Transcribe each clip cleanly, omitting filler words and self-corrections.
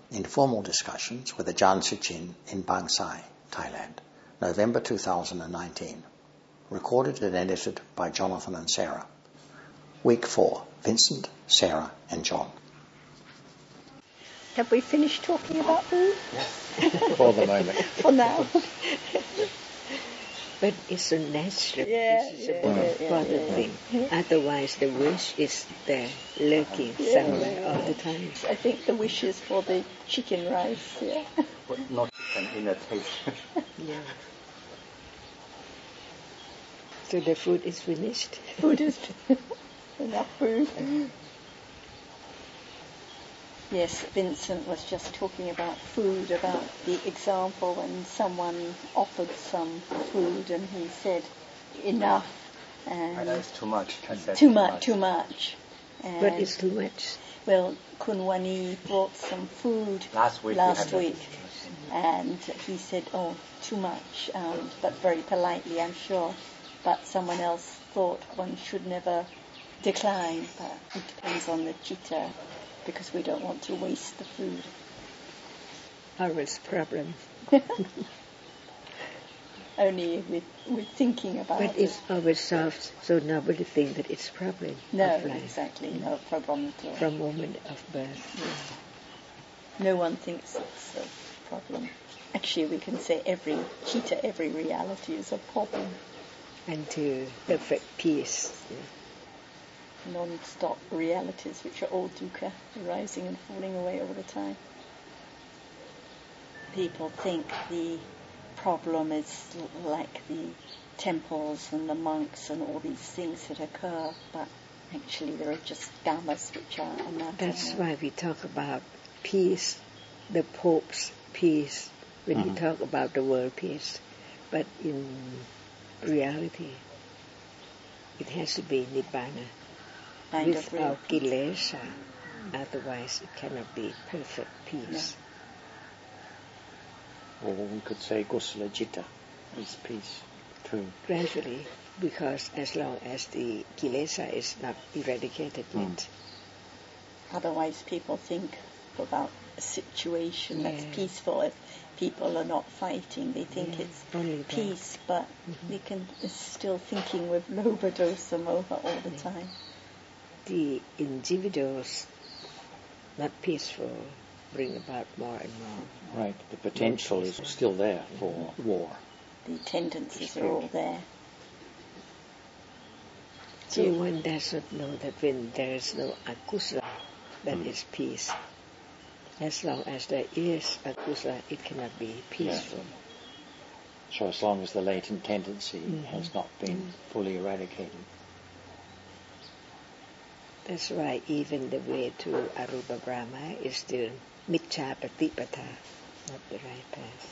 Informal Discussions with Ajahn Suchin in Bang Sai, Thailand, November 2019. Recorded and edited by Jonathan and Sarah. Week 4, Vincent, Sarah and John. Have we finished talking about food? Yes. For the moment. For now. But it's a natural, thing. Otherwise, the wish is there, lurking somewhere all the time. I think the wish is for the chicken rice, But not chicken in a taste. Yeah. So the food is finished? Food is enough food. Yes, Vincent was just talking about food, about the example when someone offered some food and he said, enough. And that's too much. Too much. And what is too much? Well, Kunwani brought some food last week. And he said, oh, too much, but very politely, I'm sure. But someone else thought one should never decline, but it depends on the chitta, because we don't want to waste the food. Always problem. Only with thinking about it. But it's always solved, so nobody thinks that it's a problem. No, of life. exactly, no problem at all. From moment of birth. Yeah. No one thinks it's a problem. Actually, we can say every chitta, every reality is a problem. Until perfect peace. Yeah. Non-stop realities which are all dukkha, arising and falling away all the time. People think the problem is like the temples and the monks and all these things that occur, but actually there are just dhammas which are anatta. That's why we talk about peace, the Pope's peace, when we talk about the world peace. But in reality, it has to be nibbana. Without kilesa, otherwise it cannot be perfect peace. No. Or we could say kusala citta is peace too. Gradually, because as long as the kilesa is not eradicated yet. Otherwise people think about a situation that's peaceful. If people are not fighting, they think it's only peace, but they can still thinking with lobha, dosa, moha all the time. The individuals, not peaceful, bring about more and more. Right, the potential is still there for war. The tendencies are all there. So one does not know that when there is no akusala, that is peace. As long as there is akusala, it cannot be peaceful. Yeah. So as long as the latent tendency has not been fully eradicated. That's why even the way to Arupa Brahma is still Miccha Patipata, not the right path.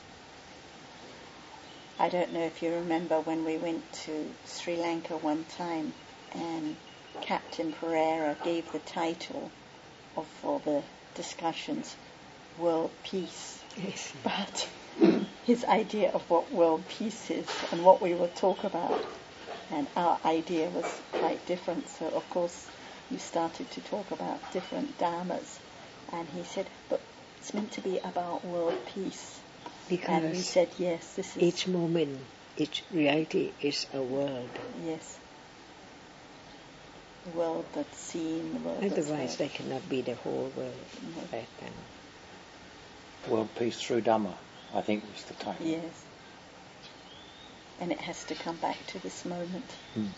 I don't know if you remember when we went to Sri Lanka one time and Captain Pereira gave the title for the discussions, World Peace. Yes. But his idea of what world peace is and what we will talk about and our idea was quite different. So of course we started to talk about different dhammas, and he said, but it's meant to be about world peace. Because and we said, yes, this is... Each moment, each reality is a world. Yes. The world that's seen, the world Otherwise, that's heard. there cannot be the whole world right now. World peace through Dhamma, I think was the title. Yes. And it has to come back to this moment.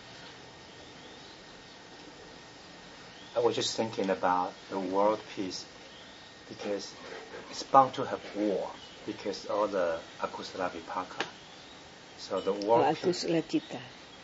I was just thinking about the world peace because it's bound to have war because all the akusala vipaka. So the world peace... Akusala citta.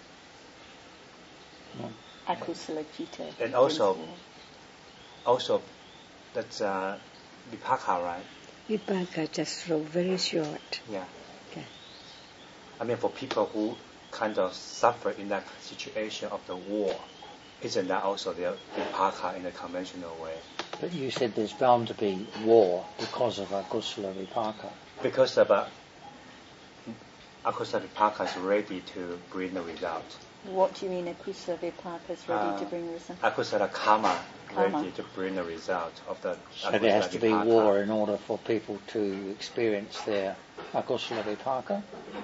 Akusala citta. And also that's vipaka, right? Vipaka just so very short. Yeah. Okay. I mean, for people who kind of suffer in that situation of the war, isn't that also the vipaka in a conventional way? But you said there's bound to be war because of akusala vipaka. Because of akusala vipaka is ready to bring the result. What do you mean akusala vipaka is ready to bring result? Akusala karma ready to bring the result of the So there has to be war in order for people to experience their akusala vipaka?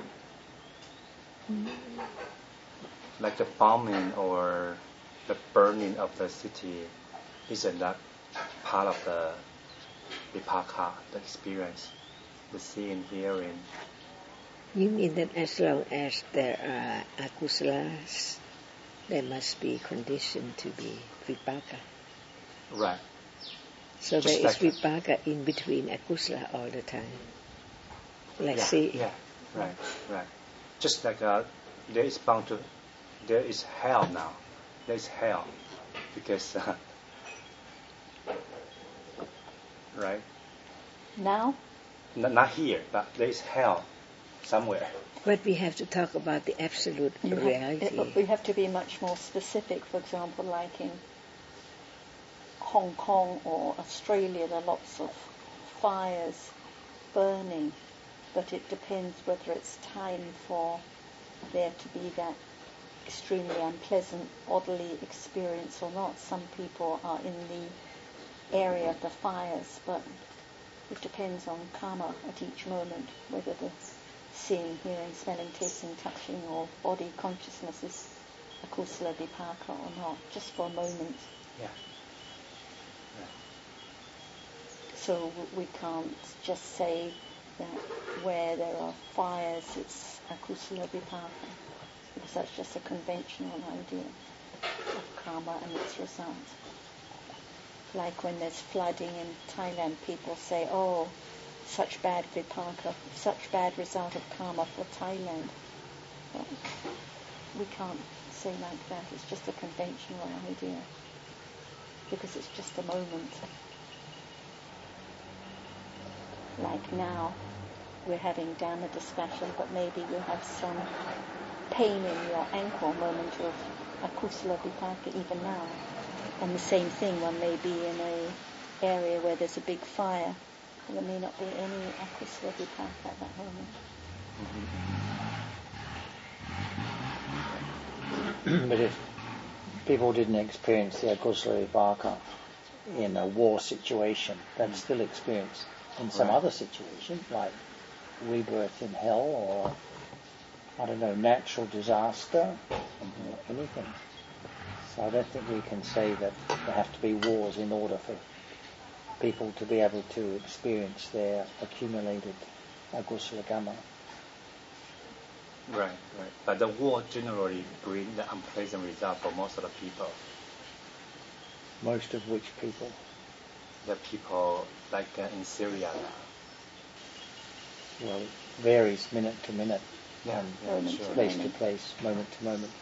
Like the bombing or the burning of the city isn't that part of the vipaka, the experience, the seeing, hearing. You mean that as long as there are akusalas, there must be condition to be vipaka? Right. So Just there is like vipaka in between akusala all the time. Like Yeah, right. Just like there is hell now. There is hell because right. Now? Not here, but there is hell somewhere. But we have to talk about the absolute reality. We have to be much more specific. For example, like in Hong Kong or Australia, there are lots of fires burning, but it depends whether it's time for there to be that extremely unpleasant bodily experience or not. Some people are in the area of the fires, but it depends on karma at each moment, whether the seeing, hearing, smelling, tasting, touching, or body consciousness is akusala vipaka or not, just for a moment. Yeah. So we can't just say that where there are fires it's akusala vipaka, because that's just a conventional idea of karma and its results. Like when there's flooding in Thailand, people say, oh, such bad vipaka, such bad result of karma for Thailand. Well, we can't say like that. It's just a conventional idea, because it's just a moment. Like now, we're having Dhamma discussion, but maybe you have some pain in your ankle, moment of akusala vipaka even now. And the same thing, one may be in an area where there's a big fire, and there may not be any akusala vipaka at that moment. But if people didn't experience the akusala vipaka in a war situation, they'd still experience in some other situation, like rebirth in hell or, I don't know, natural disaster, or anything. So I don't think we can say that there have to be wars in order for people to be able to experience their accumulated akusala kamma. Right. But the war generally brings the unpleasant result for most of the people. Most of which people? The people like in Syria now. Well, it varies minute to minute, Sure. place to place, moment to moment.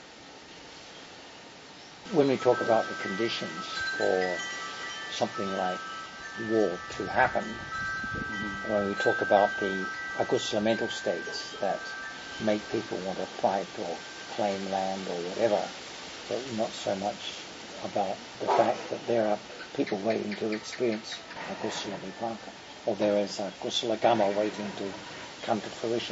When we talk about the conditions for something like war to happen, when we talk about the akusala mental states that make people want to fight or claim land or whatever, but not so much about the fact that there are people waiting to experience akusala vipaka, or there is akusala kamma waiting to come to fruition.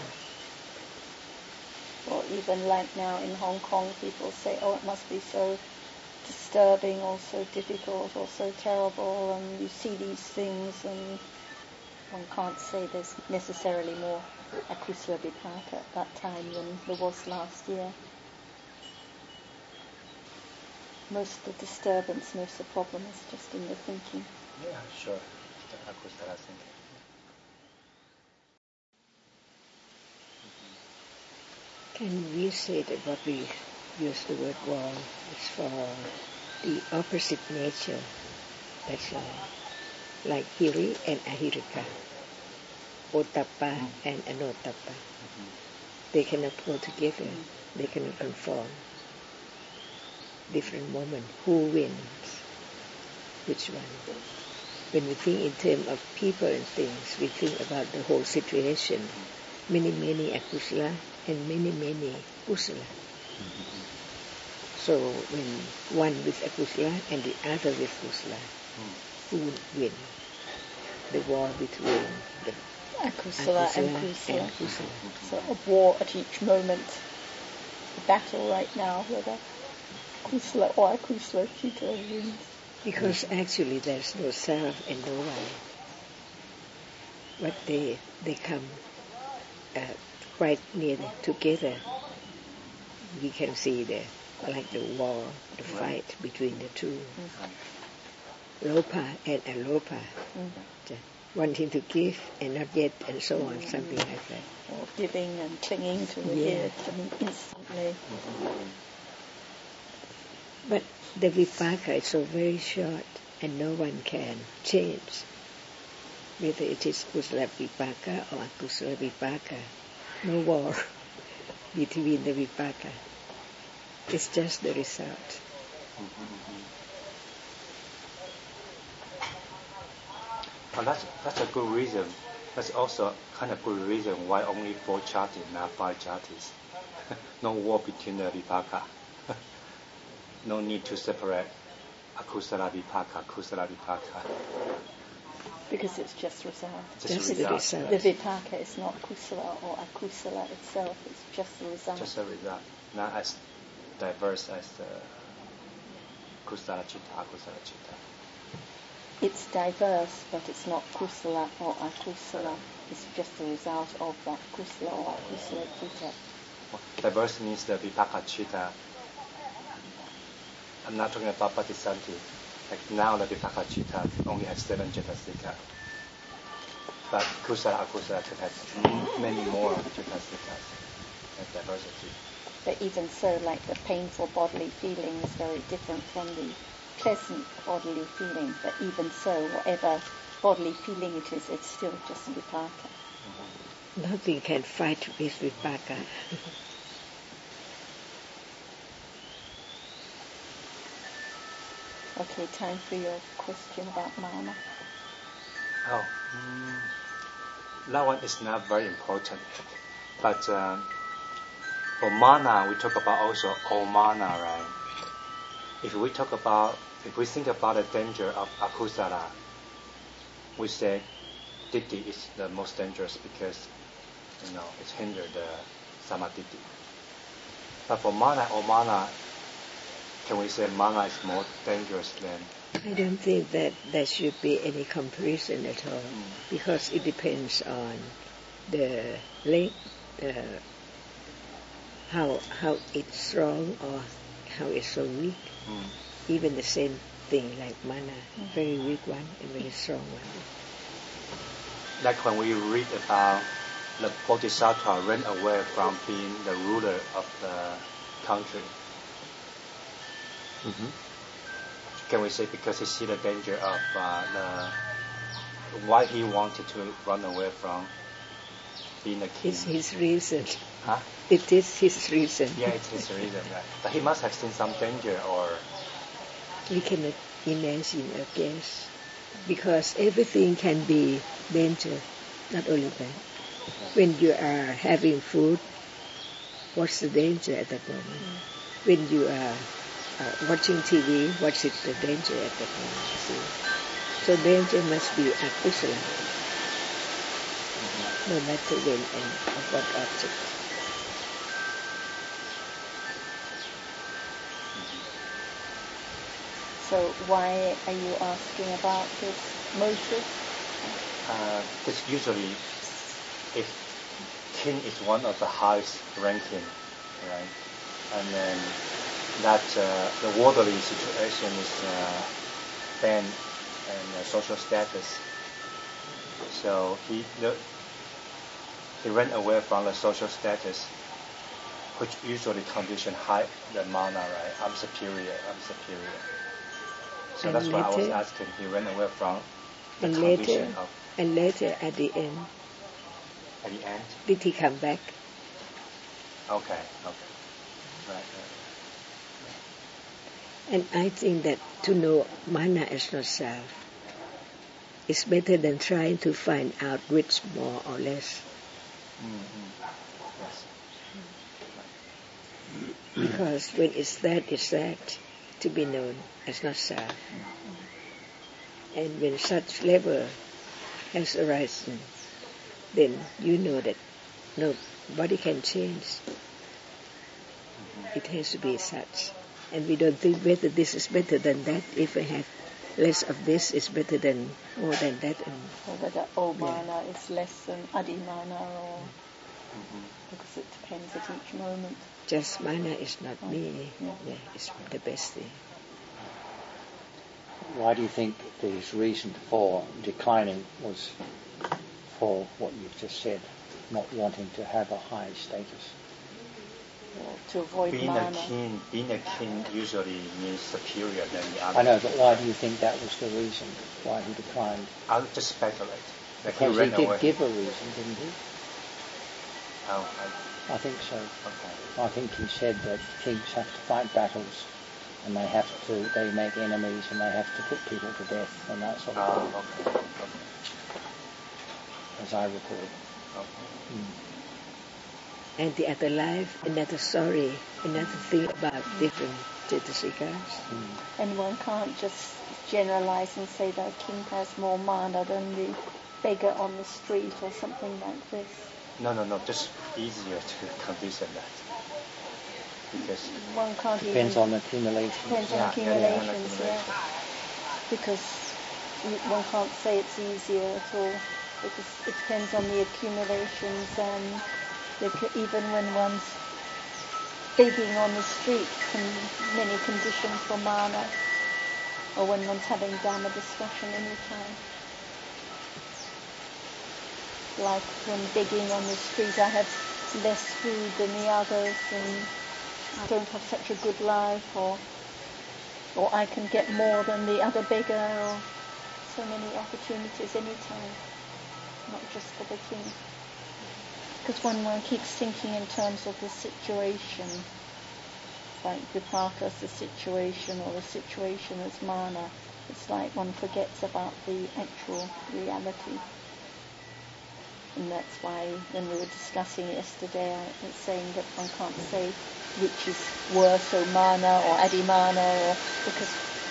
Or even like now in Hong Kong, people say, oh, it must be so disturbing or so difficult or so terrible, and you see these things, and one can't say there's necessarily more akusala vipaka at that time than there was last year. Most of the disturbance, most of the problem is just in the thinking. Yeah, sure. The akusala thinking. Can we say that what we use the word war is for the opposite nature? That's like hiri and ahirika, otappa and anotappa. They cannot go together. They cannot conform. Different moment. Who wins? Which one? When we think in terms of people and things, we think about the whole situation. Many akusala and many kusala. So when one with akusala and the other with kusala, who would win? The war between the Akusala and kusala. So a war at each moment. A battle right now whether kusala or akusala Chitta wins. Because actually there's no self and no one. But they come quite near together. We can see like the war, the fight between the two. Lopa and alopa. Wanting to give and not yet, and so on, something like that. Or giving and clinging to it instantly. But the vipaka is so very short, and no one can change. Whether it is kusala vipaka or akusala vipaka, no war between the vipaka. It's just the result. Well, that's a good reason. That's also kind of good reason why only 4 chatis, not 5 chatis. No war between the vipaka. No need to separate akusala vipaka, kusala vipaka. Because it's just result. Just the result. The vipaka is not kusala or akusala itself. It's just the result. Just a result, not as diverse as the kusala chitta, akusala chitta. It's diverse, but it's not kusala or akusala. It's just the result of that kusala or akusala chitta. Diverse means the vipaka chitta. I'm not talking about patisanti. Like now the vipaka chitta only has 7 cetasika. But kusala, akusala has many more cetasikas. That's diversity. But even so, like the painful bodily feeling is very different from the pleasant bodily feeling. But even so, whatever bodily feeling it is, it's still just vipaka. Nothing can fight with vipaka. Okay, time for your question about mana. That one is not very important. But for mana, we talk about also all mana, right? If we think about the danger of akusala, we say ditthi is the most dangerous because, it's hindered the samadhi. But for mana or mana, can we say mana is more dangerous than? I don't think that there should be any comparison at all, because it depends on the length, how it's strong or how it's so weak. Even the same thing like mana, very weak one and very strong one. Like when we read about the Bodhisattva ran away from being the ruler of the country. Can we say because he see the danger of why he wanted to run away from being a king? It's his reason. Huh? It is his reason. Yeah, it's his reason. Right? But he must have seen some danger, or we cannot imagine or guess, because everything can be danger, not only that. When you are having food, what's the danger at that moment? When you are watching TV, what's the danger at that moment? See? So danger must be akusala, no matter when and of what object. So why are you asking about this motive? Because usually, if king is one of the highest ranking, right, and then that the worldly situation is fame and social status, so he ran away from the social status, which usually condition high the mana, right? I'm superior. So and that's why I was asking. He ran away from the condition of. And later, at the end. At the end. Did he come back? Okay. Right. And I think that to know mana is not self is better than trying to find out which more or less. Yes. Because when it's that to be known as not self. And when such level has arisen, then you know that nobody can change. It has to be such. And we don't think whether this is better than that if we have less of this is better than more than that. And or whether mana is less than adimana, or because it depends at each moment. Just mana is not me. Yeah, it's the best thing. Why do you think the reason for declining was for what you've just said, not wanting to have a high status? To avoid being mana. Being a king usually means superior than the other. I know, but why do you think that was the reason why he declined? I'll just speculate. Because he did give a reason, didn't he? Oh, I think so. Okay. I think he said that kings have to fight battles, and they make enemies, and they have to put people to death, and that sort of thing. Okay. As I recall. Okay. And the other life, another story, another thing about different Cetasikas. And one can't just generalize and say that a king has more mana than the beggar on the street or something like this. No, just easier to condition that. Because one can't depends on accumulation. Depends on accumulations, yeah. Because one can't say it's easier at all, because it depends on the accumulations, and even when one's begging on the street, many conditions for mana, or when one's having Dhamma discussion anytime. Like when begging on the street, I have less food than the others, and I don't have such a good life, or I can get more than the other beggar, or so many opportunities anytime, not just for the king. Because one keeps thinking in terms of the situation, like vipaka is the situation, or the situation as mana. It's like one forgets about the actual reality. And that's why when we were discussing yesterday, I was saying that one can't say which is worse, or mana or adimana, or because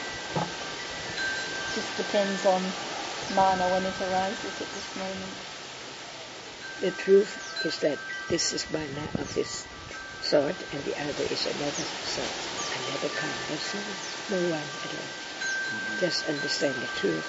it just depends on mana when it arises at this moment. The truth is that this is mana of this sort, and the other is another sort, another kind. That's no one at all. Just understand the truth.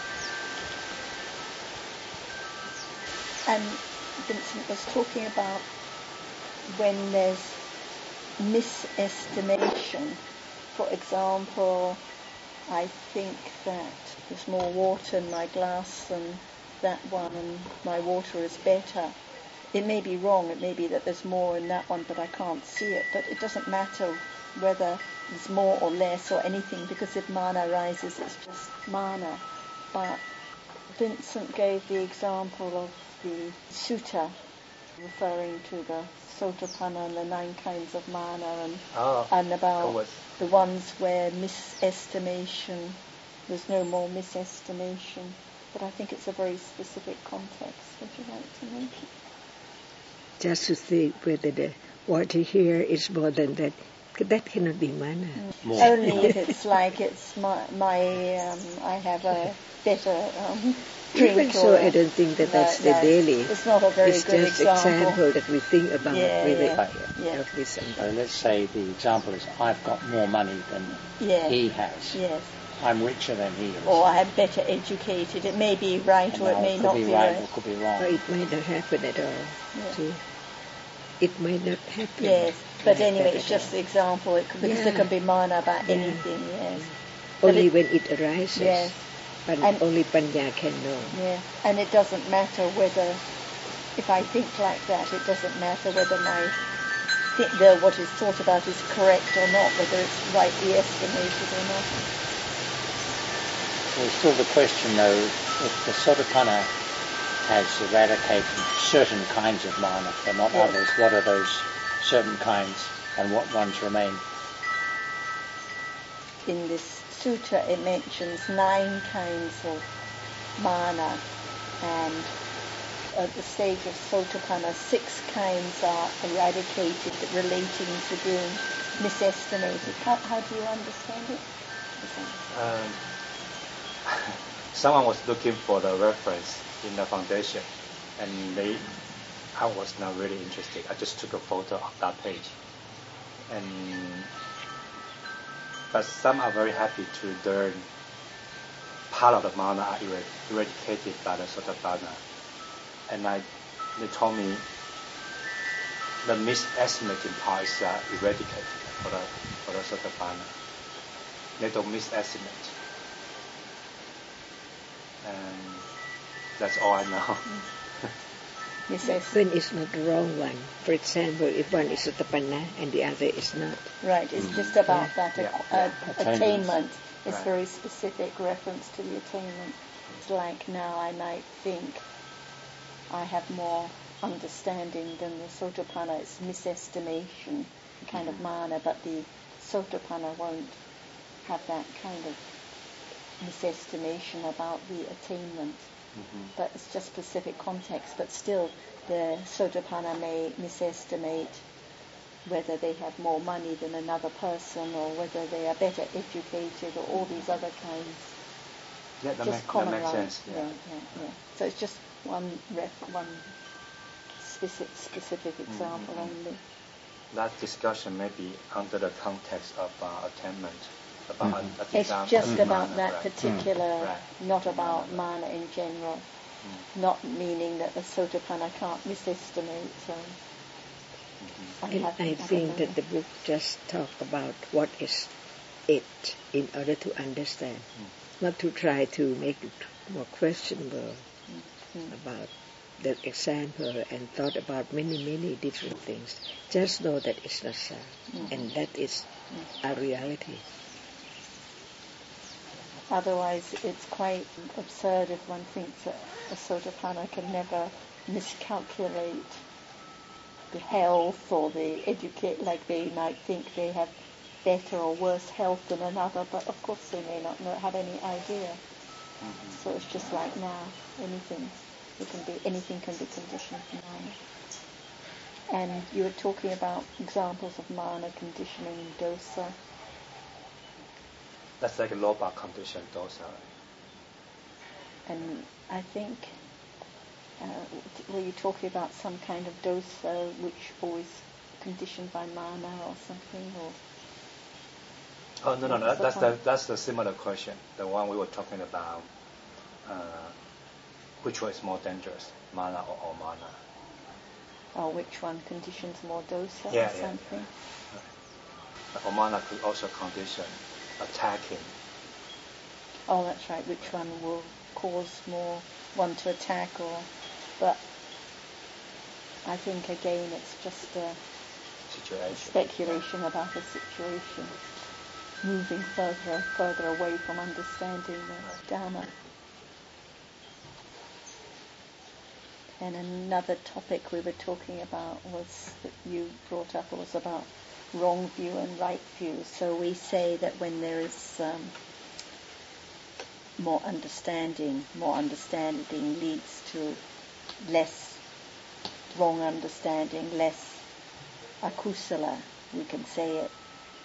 And Vincent was talking about when there's misestimation. For example, I think that there's more water in my glass than that one, and my water is better. It may be wrong, it may be that there's more in that one, but I can't see it. But it doesn't matter whether there's more or less or anything, because if mana rises, it's just mana. But Vincent gave the example of the sutta, referring to the Sotapanna and the 9 kinds of mana, and about the ones where misestimation, there's no more misestimation. But I think it's a very specific context. Would you like to make it? Just to think whether the water here is more than that. That cannot be mana. Only if it's like it's I have a better drink. Even so, I don't think that that's the daily. It's not a very good example. It's just example that we think about with this. So let's say the example is I've got more money than he has. Yes. I'm richer than he is. Or I'm better educated. It may be right, or it may not be right. Or could be wrong. Or it might not happen at all. Yeah. See? It might not happen. Yes, but anyway, it's just the example. Because there can be mana about anything. Yes. Only when it arises. Yes. And only Panya can know. Yeah, and it doesn't matter whether, if I think like that, it doesn't matter whether what is thought about is correct or not, whether it's rightly estimated or not. There's still the question, though, if the Sotapanna has eradicated certain kinds of mana, but not others, what are those certain kinds, and what ones remain? In this sutta, it mentions 9 kinds of mana, and at the stage of Sotapanna, 6 kinds are eradicated, relating to being misestimated. How do you understand it? Someone was looking for the reference in the foundation, and I was not really interested. I just took a photo of that page, but some are very happy to learn part of the mana are eradicated by the Sotapanna. And they told me the misestimating part is eradicated for the Sotapanna. They don't misestimate. And that's all I know. When it's not the wrong one. For example, if one is Sotapanna and the other is not. Right, it's just about that attainment. It's very specific reference to the attainment. It's like now I might think I have more understanding than the Sotapanna. It's misestimation kind of mana, but the Sotapanna won't have that kind of misestimation about the attainment. But it's just specific context. But still, the Sotapanna may misestimate whether they have more money than another person, or whether they are better educated, or all these other kinds. Yeah, that makes sense. Yeah. So it's just one specific example only. That discussion may be under the context of attainment. It's just about that particular, not about mana in general. Not meaning that the Sotapanna can't misestimate. I think that the book just talk about what is it in order to understand, not to try to make it more questionable about the example and thought about many different things. Just know that it's not so, and that is a reality. Otherwise, it's quite absurd if one thinks that a Sotapanna can never miscalculate the health or the educate, like they might think they have better or worse health than another, but of course they may not have any idea. So it's just like now, anything can be conditioned from mana. And you were talking about examples of mana conditioning dosa. That's like a loba condition dosa. And I think, were you talking about some kind of dosa which always conditioned by mana or something? Or oh no, that's the similar question. The one we were talking about, which one is more dangerous, mana or mana? Or which one conditions more dosa or something? Or mana could also condition attacking. Oh, that's right. Which one will cause more one to attack, but I think again it's just a speculation about a situation, moving further away from understanding the Dhamma. And another topic we were talking about that you brought up was about wrong view and right view. So we say that when there is more understanding leads to less wrong understanding, less akusala, we can say it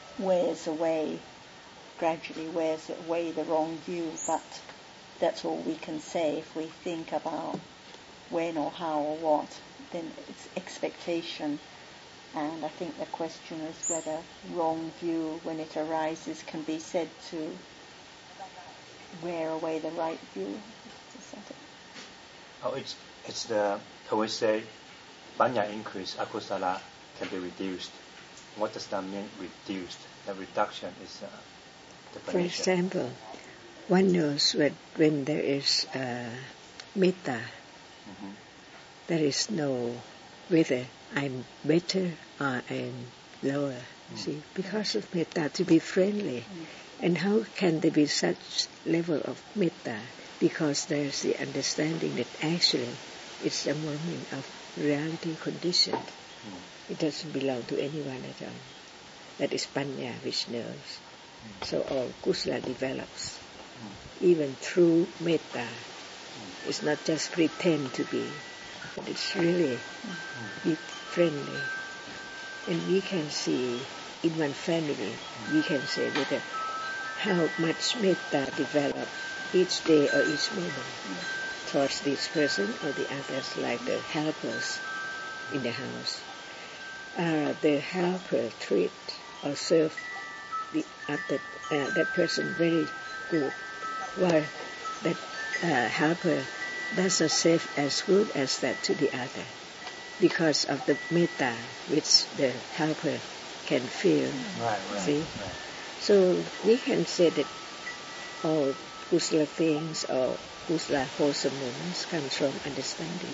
gradually wears away the wrong view, but that's all we can say. If we think about when or how or what, then it's expectation. And I think the question is whether wrong view, when it arises, can be said to wear away the right view. Is that it? Oh, it's can we say panya increase, akusala can be reduced? What does that mean, reduced? The reduction is definition. For example, one knows when there is metta, there is no whether I'm better or I'm lower. See, because of metta, to be friendly. And how can there be such level of metta? Because there's the understanding that actually it's a moment of reality condition. It doesn't belong to anyone at all. That is panya, which knows. So all kusala develops. Even through metta. It's not just pretend to be, but it's really be friendly. And we can see in one family, we can say whether how much metta develop each day or each moment towards this person or the others, like the helpers in the house. The helper treat or serve that person very good, while that helper doesn't save as good as that to the other, because of the metta which the helper can feel. Right. See? Right. So we can say that all kusala things or kusala wholesome moments comes from understanding.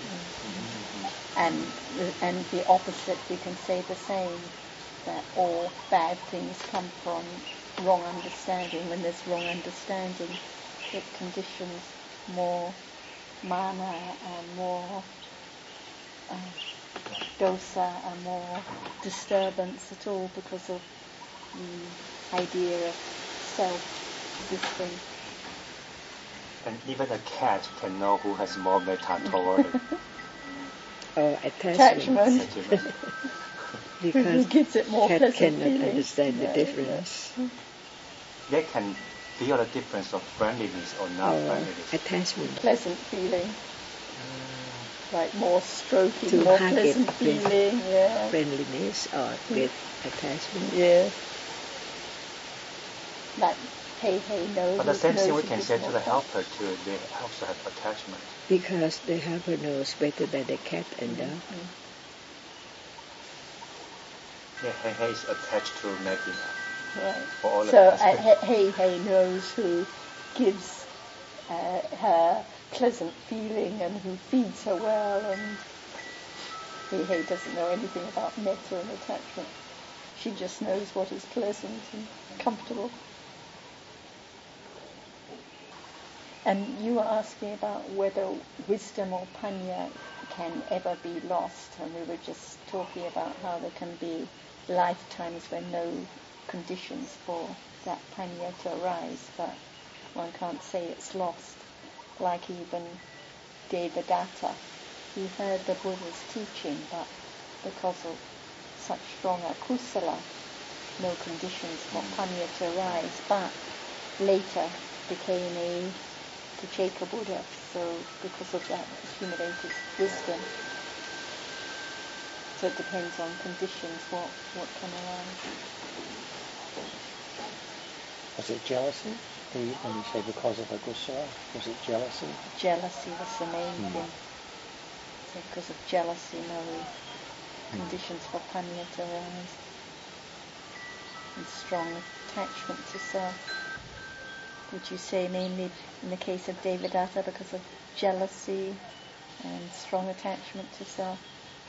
And the opposite, we can say the same, that all bad things come from wrong understanding. When there's wrong understanding, it conditions more mana and more dosa and more disturbance at all, because of the idea of self-existing. And even a cat can know who has more metta toward it. Or attachment. Because who gives it more cat pleasant cannot feeling. understand the difference. They can feel the difference of friendliness or not friendliness. Attachment. Pleasant feeling. Like more stroking, To more hug pleasant it, feeling. Yeah. Friendliness or with attachment. Yeah. Like hey knows. But the same thing we can knows say to more the helper too. They also have attachment. Because the helper knows better than the cat and dog. Yeah, Hey is attached to Maggie. Right. For all So the Hey knows who gives her pleasant feeling and who feeds her well, and Hey doesn't know anything about metta and attachment. She just knows what is pleasant and comfortable. And you were asking about whether wisdom or panya can ever be lost, and we were just talking about how there can be lifetimes when no conditions for that panya to arise, but one can't say it's lost. Like even Devadatta, he heard the Buddha's teaching, but because of such strong akusala, no conditions for panya to arise, but later became a Pacheka Buddha, so because of that accumulated wisdom. So it depends on conditions what can arise. Was it jealousy? When you say because of agusala, was it jealousy? Jealousy was the main thing. So because of jealousy, no conditions for panya to arise. And strong attachment to self. Would you say mainly in the case of Devadatta because of jealousy and strong attachment to self?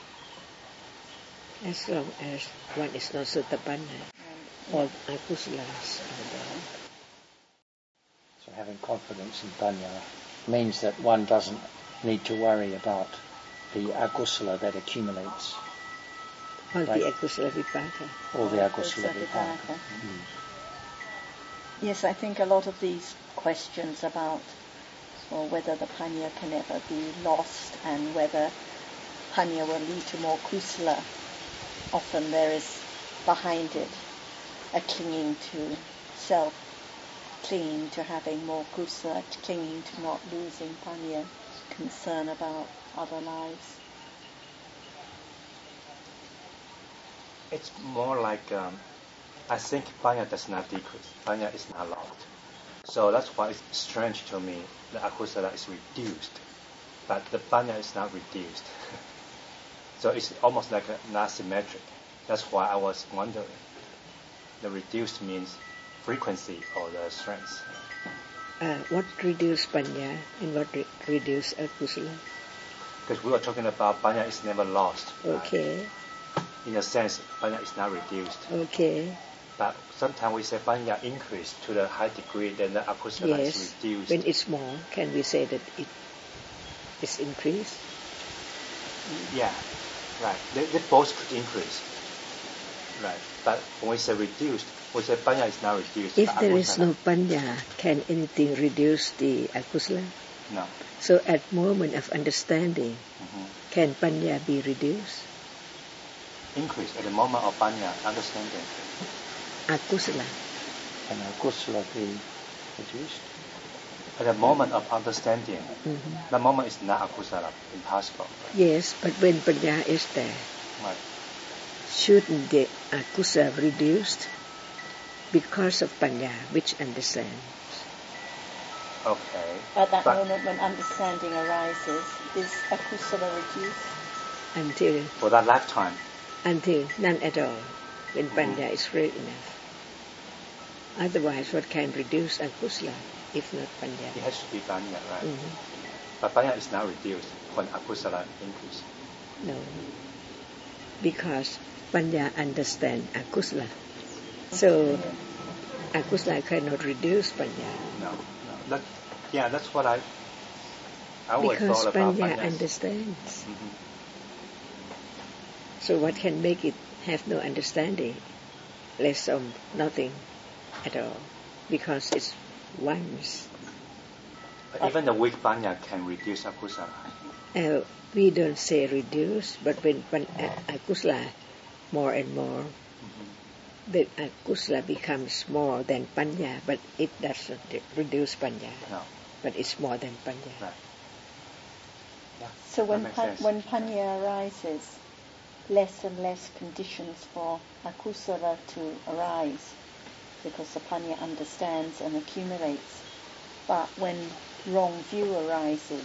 As long as one is not sotapanna, all akusalas are there. So having confidence in panya means that one doesn't need to worry about the agusala that accumulates. All Right. the akusala vipaka. All the agusala vipaka. Yes, I think a lot of these questions about whether the panya can ever be lost and whether panya will lead to more kusala, often there is behind it a clinging to self, clinging to having more kusala, clinging to not losing panya, concern about other lives. It's more like I think panya does not decrease. Panya is not lost. So that's why it's strange to me the akusala is reduced, but the panya is not reduced. So it's almost like not symmetric. That's why I was wondering. The reduced means frequency or the strength. What reduce panya and what reduce akusala? Because we were talking about panya is never lost. Okay. Right? In a sense, panya is not reduced. Okay. But sometimes we say panya increase to the high degree, then the akusala is reduced. When it's more, can we say that it is increased? Yeah, right. They both could increase. Right. But when we say reduced, we say panya is not reduced. If there is no panya, can anything reduce the akusala? No. So at moment of understanding, can panya be reduced? Increase at the moment of panya, understanding. Akusala. Can agusala be reduced? At the moment of understanding, the moment is not akusala, impossible. Yes, but when panya is there, Right. shouldn't the akusala reduced because of panya, which understands? Okay. At that moment when understanding arises, is akusala reduced? Until for that lifetime. Until none at all, when Panya is great enough. Otherwise, what can reduce akusala if not Panya? It has to be Panya, right? Mm-hmm. But Panya is now reduced when akusala increase. No, because Panya understands akusala. So akusala cannot reduce Panya. No. That's what I always thought about Because Panya Panya. understands. Mm-hmm. So what can make it have no understanding? Less of nothing at all, because it's once. But even the weak Panya can reduce akusala. We don't say reduce, but when akusala more and more, the akusala becomes more than Panya, but it doesn't reduce Panya. No. But it's more than Panya. Right. Yeah, so when Panya arises, less and less conditions for akusala to arise, because the Panya understands and accumulates. But when wrong view arises,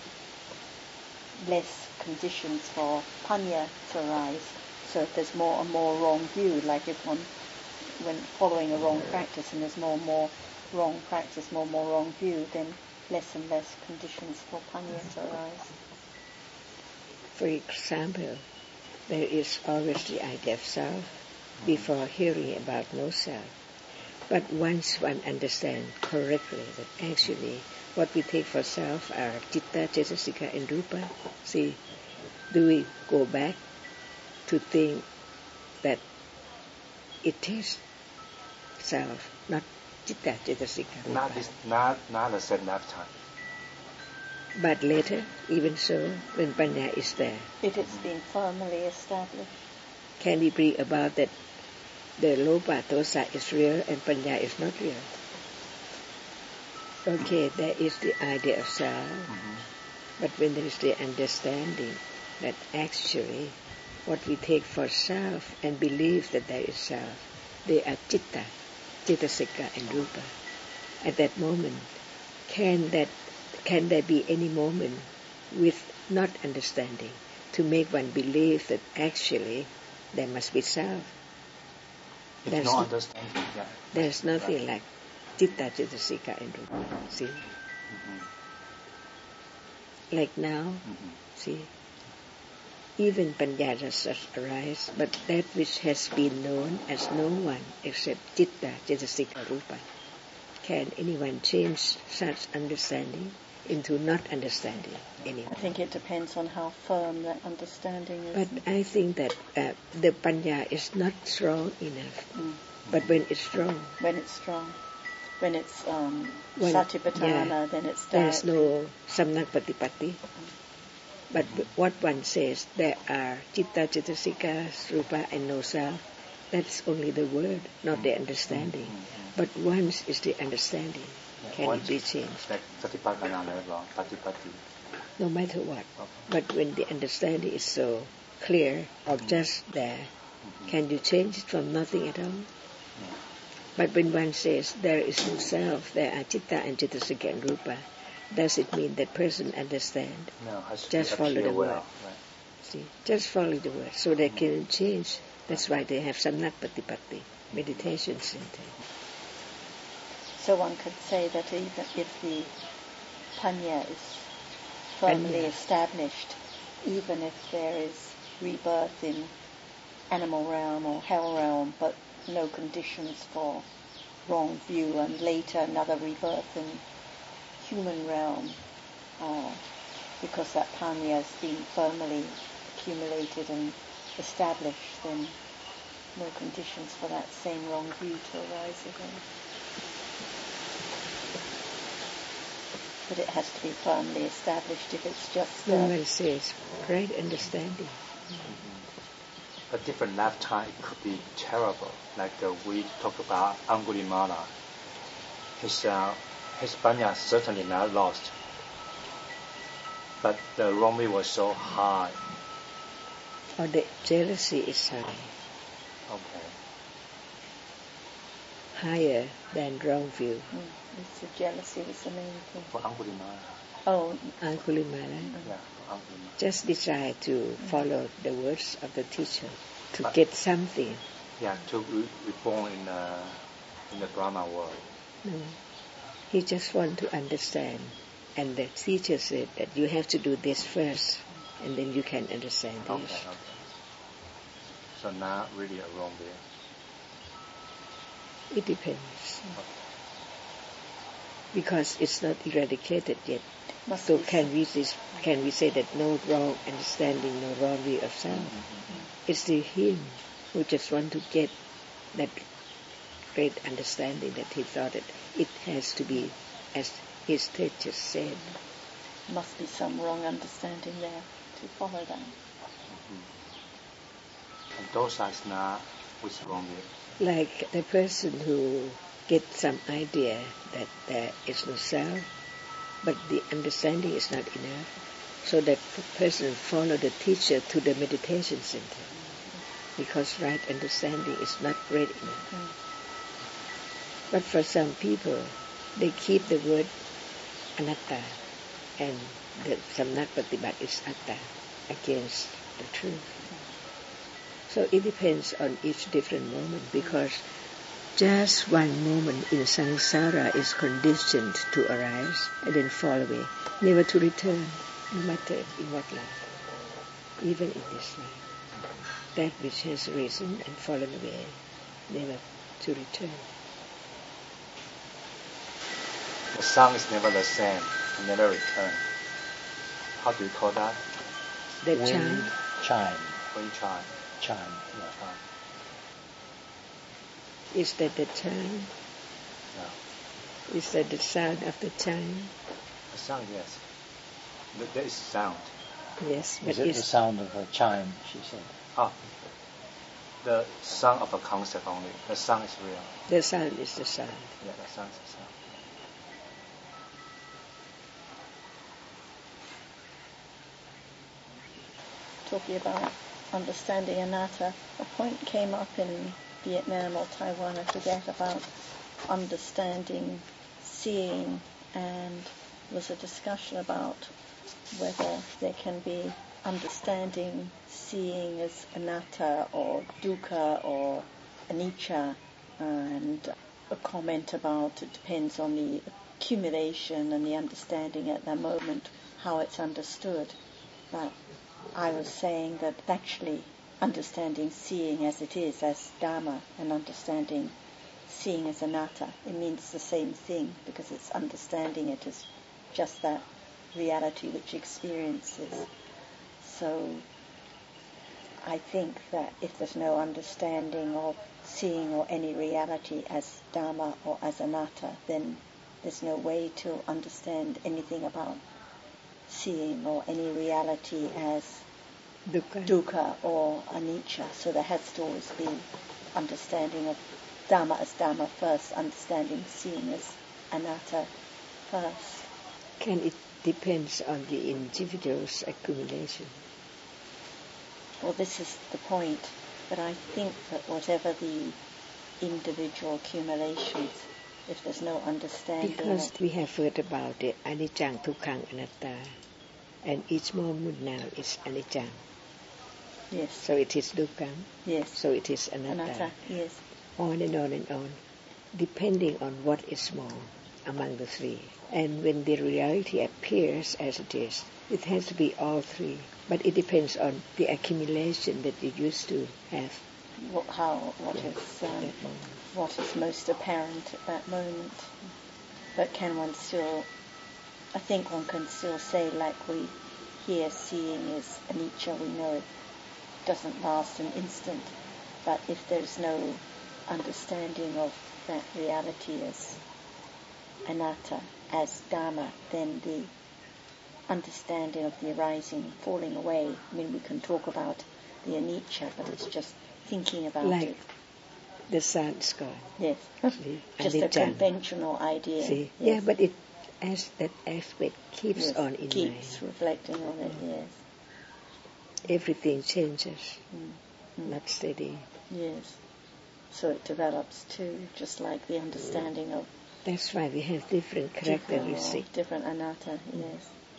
less conditions for Panya to arise. So if there's more and more wrong view, like if when following a wrong practice and there's more and more wrong practice, more and more wrong view, then less and less conditions for Panya to arise. For example, there is always the idea of self before hearing about no self. But once one understands correctly that actually what we take for self are citta, cetasika, and rupa, see, do we go back to think that it is self, not citta, cetasika, rupa? Not the same lifetime. But later, even so, when Panya is there, if it's been firmly established, can we bring about that the lopa dosa is real and Panya is not real? Okay, there is the idea of self, but when there is the understanding that actually what we take for self and believe that there is self, they are citta, cetasika, and rupa. At that moment, can there be any moment with not understanding to make one believe that actually there must be self? There's no understanding. Yeah. There's nothing like citta, cetasika, and rupa. See? Like now, see? Even Panya does arise, but that which has been known as no one except citta, cetasika, rupa. Can anyone change such understanding into not understanding anymore? I think it depends on how firm that understanding is. But I think that the Panya is not strong enough. But when it's strong, when it's satipatthana, then it's there's no samnak patipatti. But what one says, there are citta, cetasika, rupa, and no self. That's only the word, not the understanding. But once is the understanding, can it be changed? No matter what. But when the understanding is so clear or just there, can you change it from nothing at all? But when one says there is no self, there are citta and cetasika and rupa, does it mean that person understand? No, just follow the word. Right. See, just follow the word, so they can change. That's why they have samnak patipatti, meditation center. So one could say that even if the Panya is firmly established, even if there is rebirth in animal realm or hell realm, but no conditions for wrong view, and later another rebirth in human realm, because that Panya has been firmly accumulated and established, then no conditions for that same wrong view to arise again. But it has to be firmly established. If it's just no one says right understanding. A different lifetime could be terrible. Like we talk about Angulimala. His Panya certainly not lost, but the wrong view was so high. Or the jealousy is high. Okay. Higher than wrong view. The jealousy was the main thing. For Angulimala. Oh. Angulimala. Yeah, Angulimala. Just decide to follow the words of the teacher to get something. Yeah, to be born in the Brahma world. No. He just want to understand. And the teacher said that you have to do this first, and then you can understand this. Okay. So not really a wrong way. It depends. Because it's not eradicated yet. So can we say that no wrong understanding, no wrong view of self? Mm-hmm. It's the him who just want to get that great understanding that he thought that it has to be as his teacher said. Must be some wrong understanding there to follow that. Mm-hmm. And dosa is not with wrong view. Like the person who gets some idea that there is no self, but the understanding is not enough. So that person follow the teacher to the meditation center, because right understanding is not great enough. But for some people, they keep the word anatta, and the samnak patibat is atta, against the truth. So it depends on each different moment, because just one moment in samsara is conditioned to arise and then fall away, never to return, no matter in what life, even in this life. That which has risen and fallen away, never to return. The sound is never the same, never return. How do you call that? The Wind chime. Wind chime. Chime, yeah. Chime. Is that the chime? No. Is that the sound of the chime? The sound, yes. There is sound. Yes, but is it the sound of a chime, she said? The sound of a concept only. The sound is real. The sound is the sound. Yeah, the sound is the sound. Talking about understanding anatta, a point came up in Vietnam or Taiwan, I forget, about understanding seeing, and was a discussion about whether there can be understanding seeing as anatta or dukkha or anicca, and a comment about it depends on the accumulation and the understanding at that moment, how it's understood. But I was saying that actually understanding seeing as it is, as Dhamma, and understanding seeing as anatta, it means the same thing, because it's understanding it as just that reality which experiences. So I think that if there's no understanding of seeing or any reality as Dhamma or as anatta, then there's no way to understand anything about seeing or any reality as dukkha or anicca. So there has to always be understanding of Dhamma as Dhamma first, understanding seeing as anatta first. Can it depends on the individual's accumulation? Well, this is the point, but I think that whatever the individual accumulations, if there's no understanding... Because we have heard about the anicca, dukkha, anatta, and each moment now is anicca. Yes. So it is dukkha. Yes. So it is anatta. Yes. On and on and on, depending on what is more among the three. And when the reality appears as it is, it has to be all three. But it depends on the accumulation that you used to have. What is most apparent at that moment. But can one still, I think one can still say, like we hear seeing is anicca, we know it doesn't last an instant. But if there's no understanding of that reality as anatta, as Dhamma, then the understanding of the arising, falling away. I mean, we can talk about the anicca, but it's just thinking about like it. The sun's gone. Yes. Just a conventional idea. See? Yes. Yeah, but it, as that aspect keeps on in keeps mind. reflecting on it, yes. Everything changes, not steady. Yes. So it develops too, just like the understanding of That's why we have different characteristics. Different anatta, yes.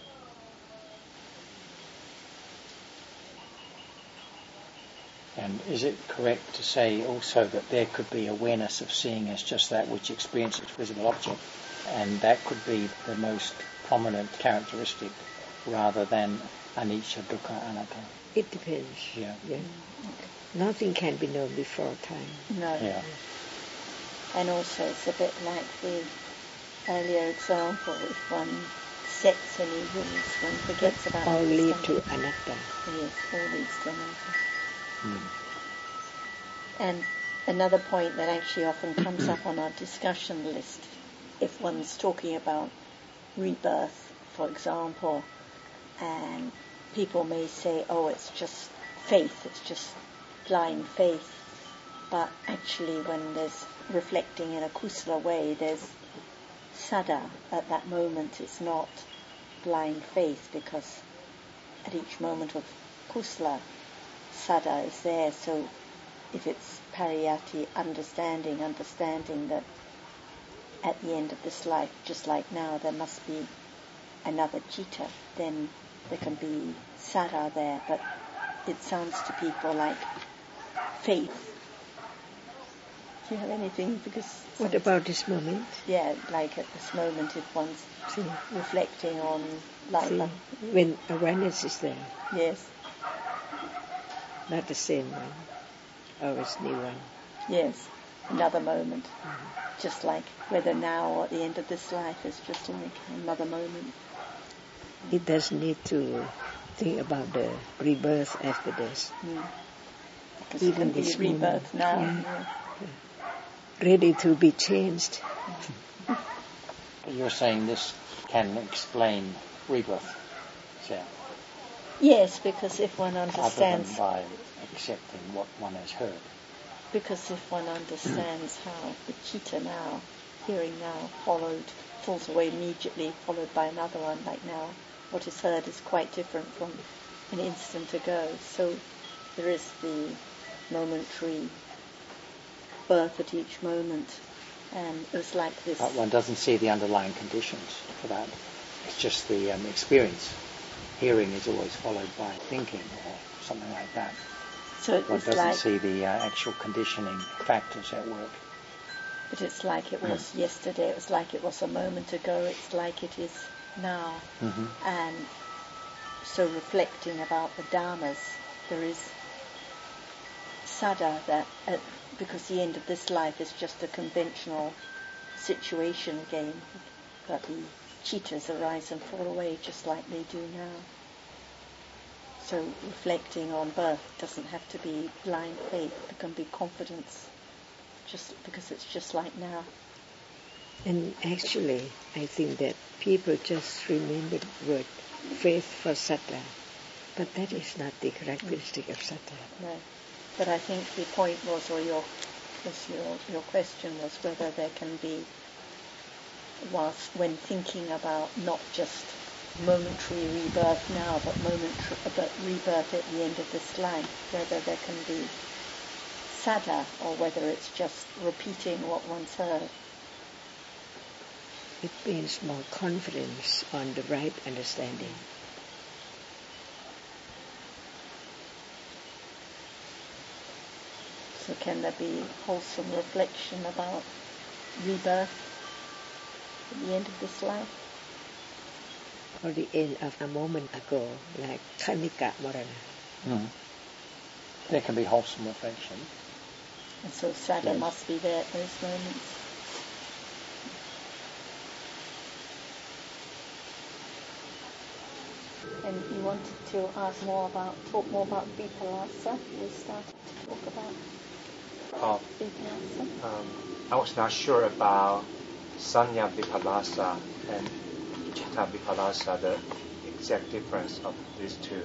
And is it correct to say also that there could be awareness of seeing as just that which experiences visible object, and that could be the most prominent characteristic rather than anicca, dukkha, anatta? It depends. Yeah. Nothing can be known before time. No. Yeah. And also it's a bit like the earlier example, if one sets any rules, one forgets about all lead to anatta. Yes, all leads to anatta. And another point that actually often comes up on our discussion list, if one's talking about rebirth, for example, and people may say, oh, it's just faith, it's just blind faith. But actually when there's reflecting in a kusala way, there's sada at that moment. It's not blind faith, because at each moment of kusala, sada is there. So if it's pariyatti, understanding that at the end of this life, just like now, there must be another citta, then there can be sada there. But it sounds to people like faith. Do you have anything? Because what about this moment? Yeah, like at this moment, if one's reflecting on life. When awareness is there. Yes. Not the same one. Always new one. Yes, another moment. Just like whether now or at the end of this life is just like another moment. It doesn't need to think about the rebirth after this. Because even this rebirth now. Yeah. Ready to be changed. You're saying this can explain rebirth, yeah? Yes, because if one understands... Other than by accepting what one has heard. Because if one understands how the citta now, hearing now, falls away immediately, followed by another one, like now, what is heard is quite different from an instant ago. So there is the momentary birth at each moment, and it was like this. But one doesn't see the underlying conditions for that. It's just the experience. Hearing is always followed by thinking or something like that. So it one was doesn't see the actual conditioning factors at work. But it's like it was yesterday, it was like it was a moment ago, it's like it is now. And so reflecting about the dharmas, there is sada that, because the end of this life is just a conventional situation again, but the cittas arise and fall away just like they do now. So reflecting on birth doesn't have to be blind faith, it can be confidence, just because it's just like now. And actually, I think that people just remember the word faith for sattva, but that is not the characteristic of sattva. No, but I think the point was, or your question was whether there can be, whilst when thinking about not just momentary rebirth now, but rebirth at the end of this life, whether there can be sada, or whether it's just repeating what one's heard. It means more confidence on the right understanding. So can there be wholesome reflection about rebirth at the end of this life? Or the end of a moment ago, like Khanika Morana. There can be wholesome reflection. And so sada must be there at those moments. And you wanted to talk more about Vipallasa. We started to talk about Vipallasa. I was not sure about Sanya Vipallasa and Citta Vipallasa, the exact difference of these two.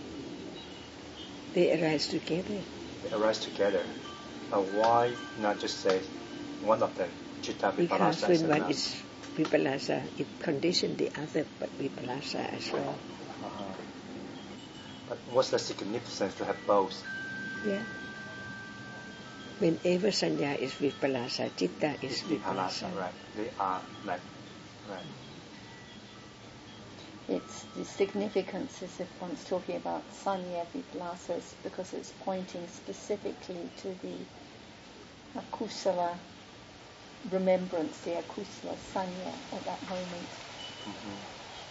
They arise together. They arise together. Why not just say one of them, Citta Vipallasa? Because when one is Vipallasa, it conditions the other but Vipallasa as well. But what's the significance to have both? Yeah. Whenever sanya is with palasa, citta is with palasa. Right. They are like, right. It's the significance is if one's talking about sanya viplasa because it's pointing specifically to the akusala remembrance, the akusala sanya at that moment. Mm-hmm.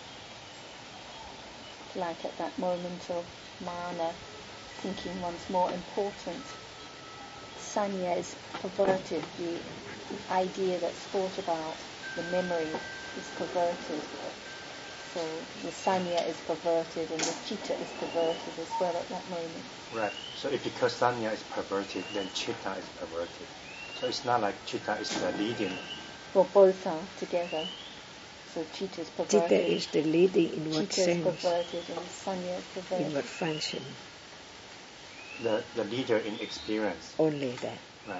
Like at that moment of mana, thinking one's more important. Sanya is perverted, the idea that's thought about, the memory is perverted. So the sanya is perverted and the citta is perverted as well at that moment. Right. So if because sanya is perverted, then citta is perverted. So it's not like citta is the leading. Well, both are together. So citta is perverted. Citta is the leading in what citta sense? Citta is perverted and sanya is perverted. In what function? The leader in experience. Only that. Right.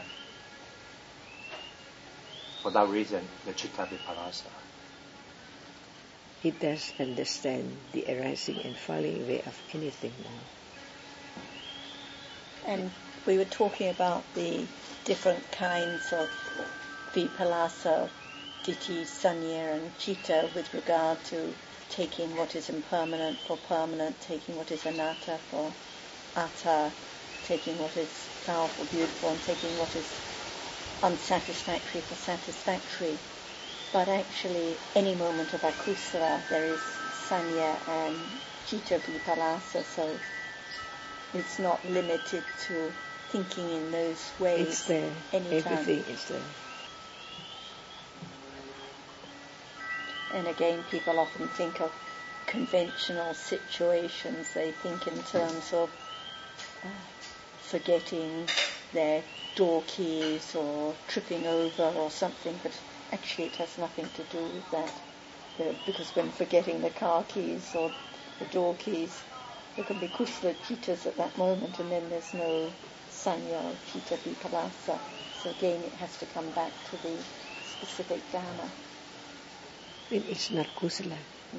For that reason, the citta viparasa. It does understand the arising and falling away of anything now. And we were talking about the different kinds of vipalasa, ditthi, sanya and citta with regard to taking what is impermanent for permanent, taking what is anatta for atta, taking what is powerful, beautiful, and taking what is unsatisfactory for satisfactory. But actually, any moment of akusala, there is sanya and citta vipalasa, so it's not limited to thinking in those ways. It's there. Anytime. Everything is there. And again, people often think of conventional situations. They think in terms of forgetting their door keys or tripping over or something, but actually it has nothing to do with that. Because when forgetting the car keys or the door keys, there can be kusala cittas at that moment, and then there's no sanya or citta vipalasa. So again, it has to come back to the specific dhamma. It's not kusala.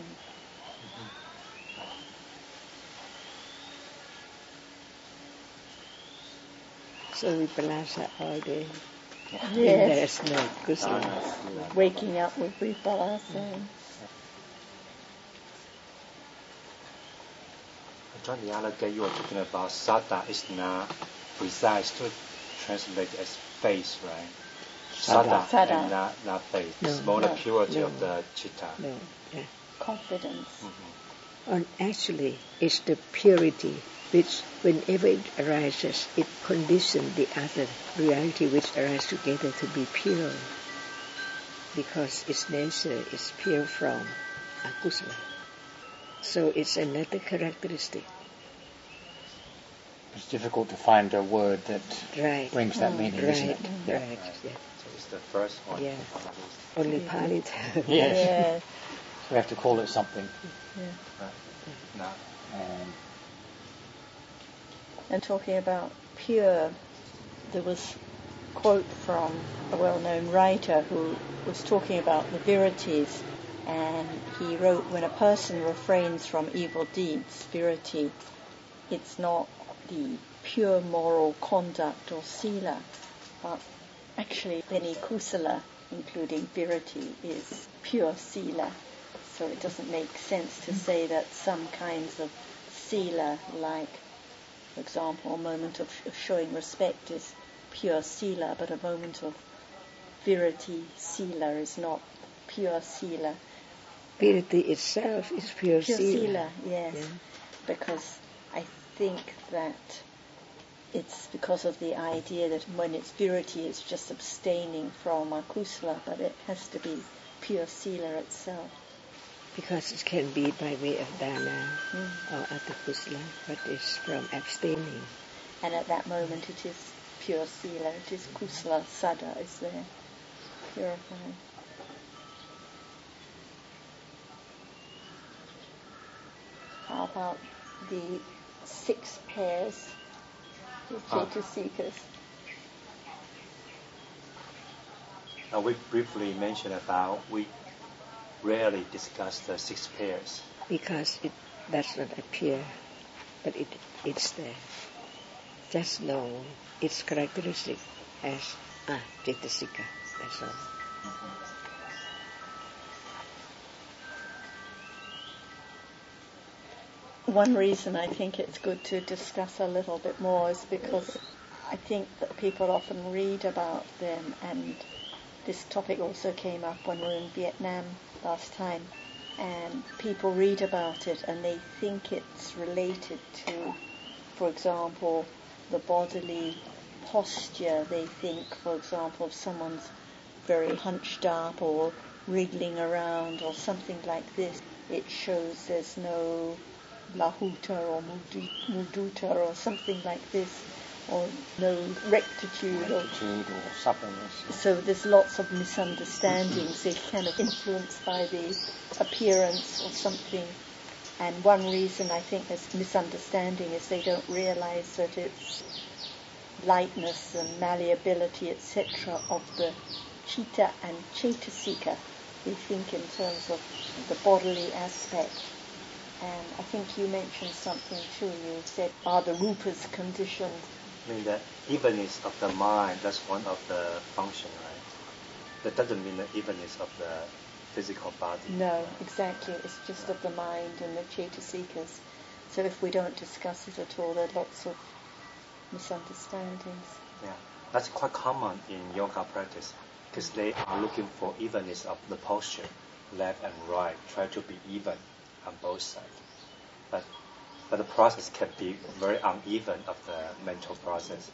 So vipalasa all day. Yes. There's no kusala. Waking up with vipalasa. John, the other day you were talking about sada is not precise to translate as faith, right? Sada. And not faith. No, it's more the purity no, of the citta. No, yeah. Confidence. Mm-hmm. And actually, it's the purity which, whenever it arises, it conditions the other reality which arises together to be pure, because its nature is pure from akusala. So it's another characteristic. It's difficult to find a word that brings that meaning, isn't it? Yeah. Right. Yeah. So it's the first one. Yeah. Only Pali. Yes. Yeah. We have to call it something. Yeah. Right. No. And talking about pure, there was a quote from a well-known writer who was talking about the virities, and he wrote, when a person refrains from evil deeds, virity, it's not the pure moral conduct or sila, but actually any kusala, including virity, is pure sila. So it doesn't make sense to say that some kinds of sila, like, for example, a moment of showing respect is pure sila, but a moment of virity, sila, is not pure sila. Virity itself is pure sila, yes. Yeah. Because I think that it's because of the idea that when it's virity, it's just abstaining from akusala, but it has to be pure sila itself. Because it can be by way of dana or other kusala, but it's from abstaining. And at that moment it is pure sila, it is kusala, sada is there, purifying. How about the 6 pairs, the Cetasikas? Now we briefly mentioned about, we rarely discuss the 6 pairs. Because it does not appear, but it's there. Just know its characteristic as Cetasika. That's all. One reason I think it's good to discuss a little bit more is because I think that people often read about them, and this topic also came up when we were in Vietnam last time, and people read about it and they think it's related to, for example, the bodily posture. They think, for example, if someone's very hunched up or wriggling around or something like this, it shows there's no lahuta or mudita or something like this, or no rectitude or suppleness. So there's lots of misunderstandings. They're kind of influenced by the appearance or something. And one reason I think there's misunderstanding is they don't realize that it's lightness and malleability, etc., of the chitta and cetasika. They think in terms of the bodily aspect. And I think you mentioned something too. You said, are the rupas conditioned? I mean, the evenness of the mind, that's one of the function, right? That doesn't mean the evenness of the physical body. No, exactly. It's just of the mind and the cetasikas. So if we don't discuss it at all, there are lots of misunderstandings. Yeah, that's quite common in yoga practice, because they are looking for evenness of the posture, left and right, try to be even on both sides. But the process can be very uneven of the mental process.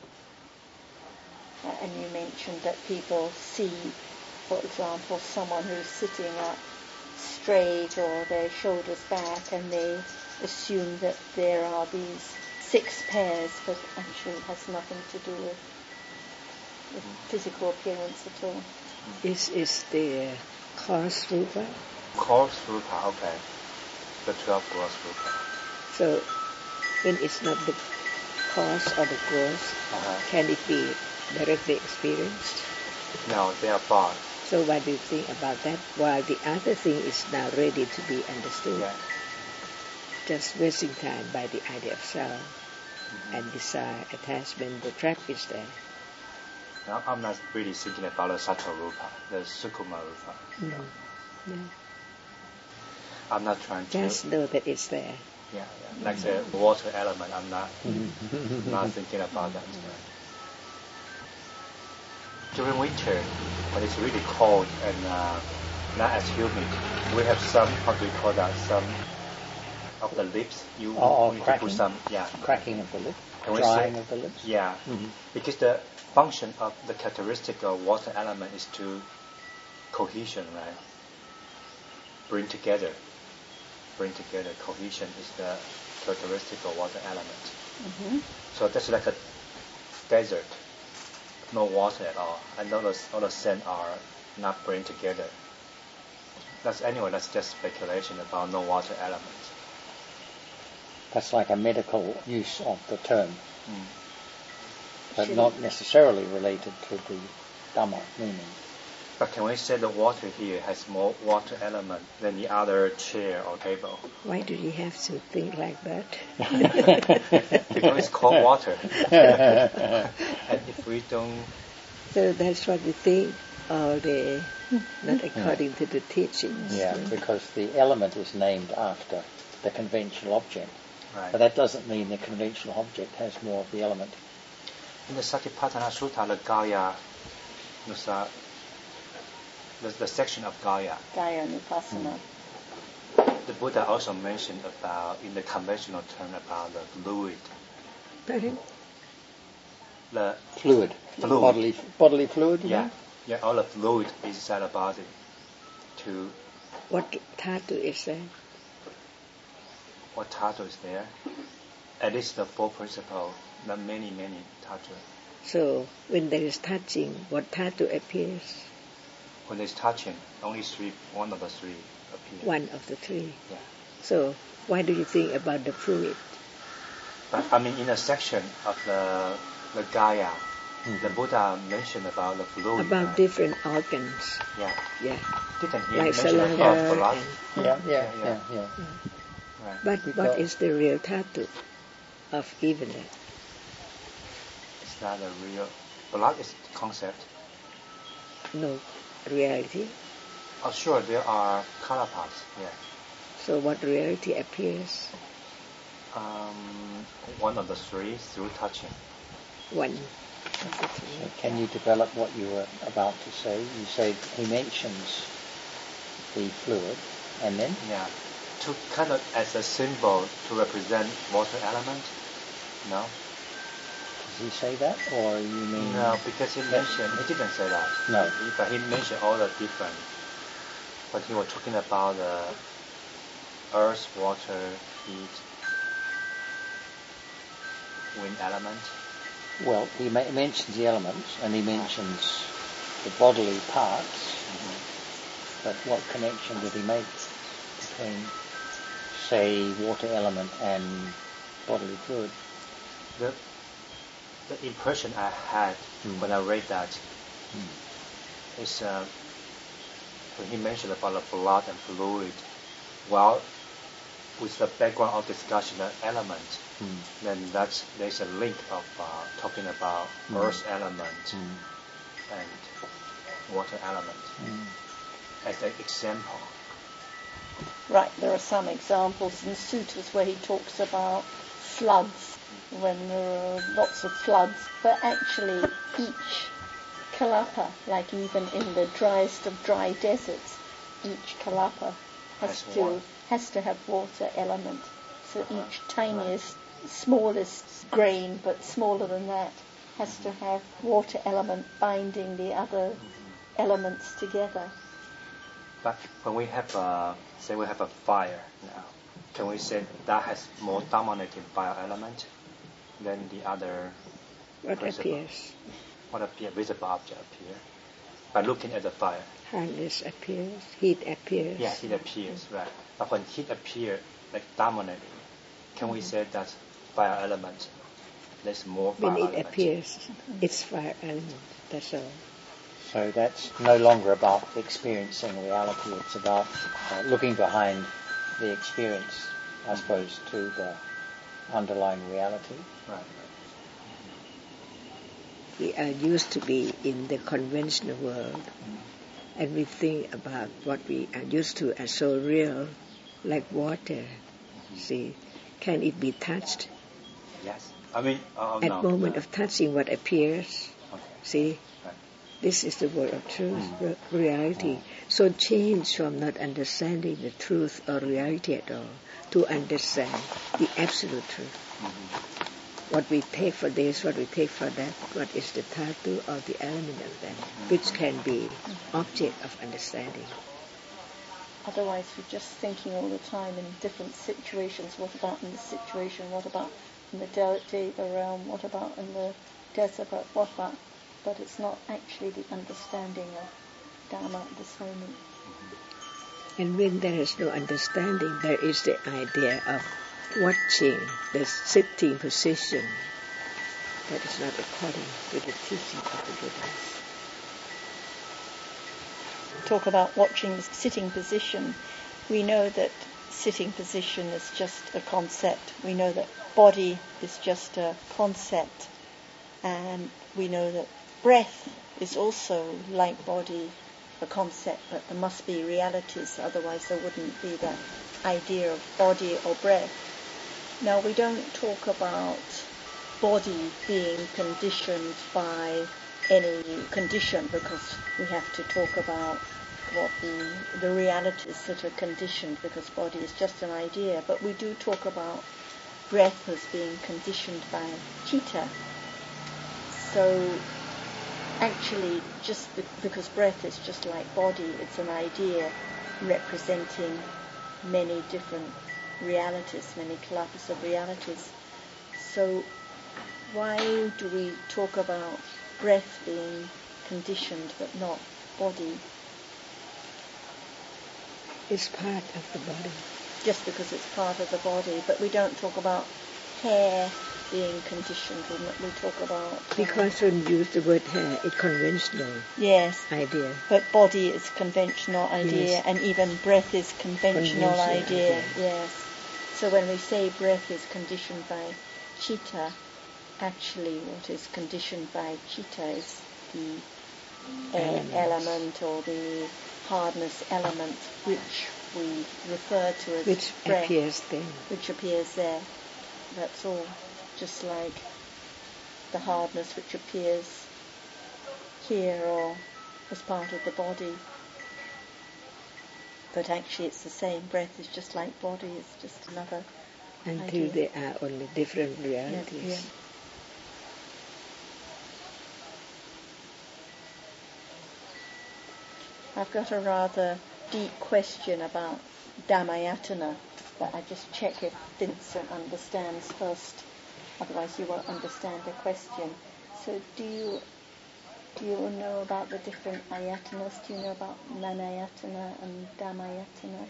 And you mentioned that people see, for example, someone who's sitting up straight or their shoulders back, and they assume that there are these 6 pairs, but actually it has nothing to do with physical appearance at all. Is the coarse rupa? Coarse rupa, okay. The 12 gross rupa. So when it's not the coarse or the gross, can it be directly experienced? No, they are bound. So what do you think about that? While the other thing is now ready to be understood. Yeah. Just wasting time by the idea of self and desire, attachment, the trap is there. Now, I'm not really thinking about the Sattva rupa, the Sukkuma rupa. No. I'm not trying to... Just know that it's there. Yeah. Like the water element, I'm not thinking about that. During winter, when it's really cold and not as humid, we have some, how do you call that, some of the lips. You need to put some, cracking of the lips, drying of the lips. Yeah, because the function of the characteristic of water element is to cohesion, right? Bring together. Cohesion is the characteristic of water element. Mm-hmm. So that's like a desert, no water at all, and all the sand are not bring together. That's just speculation about no water element. That's like a medical use of the term, but not necessarily related to the Dhamma meaning. But can we say the water here has more water element than the other chair or table? Why do you have to think like that? Because it's cold water. And if we don't... So that's what we think all day, not according to the teachings. Yeah, because the element is named after the conventional object. Right. But that doesn't mean the conventional object has more of the element. In the Satipatthana Sutta, the Gaya, the section of Gaya Nupassana. The Buddha also mentioned about, in the conventional term, about the fluid. Pardon? The fluid. Bodily fluid. Yeah, all the fluid inside the body. To what dhatu is there? What dhatu is there? At least the 4 principles, not many dhatu. So when there is touching, what dhatu appears? When there's touching, only 3, one of the 3 appears. One of the 3. Yeah. So why do you think about the fluid? But I mean, in a section of the Gaya, the Buddha mentioned about the fluid. About different organs. Yeah. Didn't he like mention about blood? Yeah. Right. But what is the real dhatu of evenness? It's not a real... blood is concept. No, reality. Oh, sure, there are color parts, yeah. So what reality appears? One of the three through touching. One. So can you develop what you were about to say? You say he mentions the fluid, and then? Yeah, to kind of as a symbol to represent water element, no? Does he say that, or you mean? No, because he didn't say that. No. But he mentioned all the different, but he was talking about the earth, water, heat, wind element. Well, he mentions the elements, and he mentions the bodily parts, but what connection did he make between, say, water element and bodily fluid? The impression I had when I read that is when he mentioned about the blood and fluid, well, with the background of discussion of element, then there's a link of talking about earth element and water element as an example. Right, there are some examples in sutras where he talks about floods, when there are lots of floods, but actually each kalapa, like even in the driest of dry deserts, each kalapa has to have water element. So each tiniest, smallest grain, but smaller than that, has to have water element binding the other elements together. But when we have say we have a fire now, can we say that has more dominating fire element than the other? What appears? What appears? Visible object appear by looking at the fire. Hardness appears, heat appears. Yeah, heat appears, right. But when heat appears, like dominating, can we say that fire element? There's more fire element. When it appears, it's fire element. That's all. So that's no longer about experiencing reality. It's about looking behind the experience, as opposed to the underlying reality. Right. We are used to be in the conventional world, and we think about what we are used to as so real, like water. See, can it be touched? Yes. I mean, at moment of touching, what appears? Okay. See, this is the word of truth, reality. So change from not understanding the truth or reality at all to understand the absolute truth. What we take for this, what we take for that, what is the tattoo or the element of that, which can be object of understanding. Otherwise, we're just thinking all the time in different situations. What about in this situation? What about in the Deva realm? What about in the desert? What about? But it's not actually the understanding of Dharma at this moment. And when there is no understanding, there is the idea of watching the sitting position. That is not according to the teaching of the Buddhas. Talk about watching the sitting position. We know that sitting position is just a concept. We know that body is just a concept. And we know that breath is also, like body, a concept, but there must be realities, otherwise there wouldn't be that idea of body or breath. Now, we don't talk about body being conditioned by any condition, because we have to talk about what the realities that are conditioned, because body is just an idea. But we do talk about breath as being conditioned by citta. So actually, just because breath is just like body, it's an idea representing many different realities, many kalapas of realities. So why do we talk about breath being conditioned but not body? It's part of the body. Just because it's part of the body, but we don't talk about hair being conditioned. We talk about... Because when you use the word hair, it's conventional. Yes. Idea. But body is conventional idea, yes. And even breath is conventional idea. Yes. So when we say breath is conditioned by citta, actually what is conditioned by chitta is the element or the hardness element which we refer to as which breath, appears then. which appears there. That's all. Just like the hardness which appears here or as part of the body. But actually it's the same. Breath is just like body. It's just another Until idea. they are only different realities. Yeah. I've got a rather deep question about Dhammayatana, but I just check if Vincent understands first, otherwise you won't understand the question. So do you know about the different ayatanas? Do you know about Nanayatana and Dhammayatana?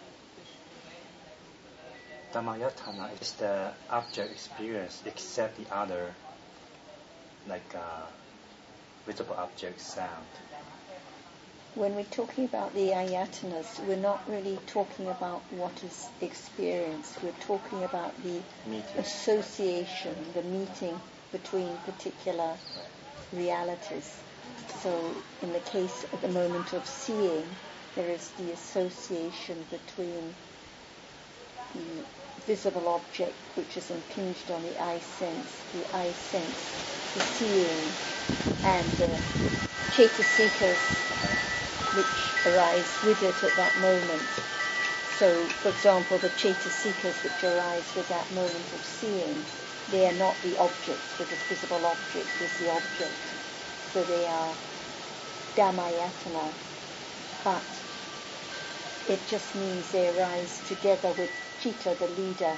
Dhammayatana is the object experience except the other, like visible object sound. When we're talking about the ayatanas, we're not really talking about what is experienced. We're talking about the association, the meeting between particular realities. So in the case at the moment of seeing, there is the association between the visible object which is impinged on the eye sense, the seeing, and the cetasikas which arise with it at that moment. So, for example, the cetasikas which arise with that moment of seeing, they are not the object, but the visible object is the object. So they are Dhammayatana, but it just means they arise together with Chitta, the leader.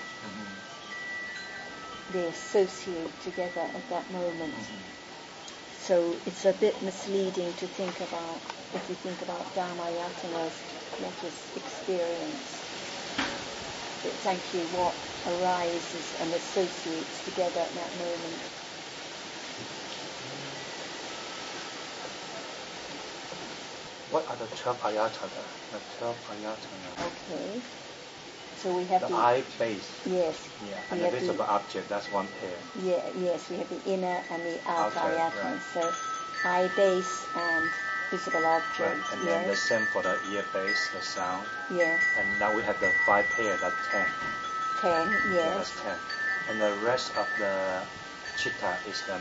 They associate together at that moment. So it's a bit misleading to think about, if you think about Dhammayatanas, what is experienced. It's actually what arises and associates together at that moment. What are the 12 ayatana? The 12 ayatana. Okay. So we have the eye base. Yes. Yeah, and the visible object, that's one pair. Yeah, yes, we have the inner and the outer ayatana. Right. So eye base and visible object. Right. And then the same for the ear base, the sound. Yeah. And now we have the 5 pair, that's 10. 10, yes. Yeah, that's 10. And the rest of the chitta is the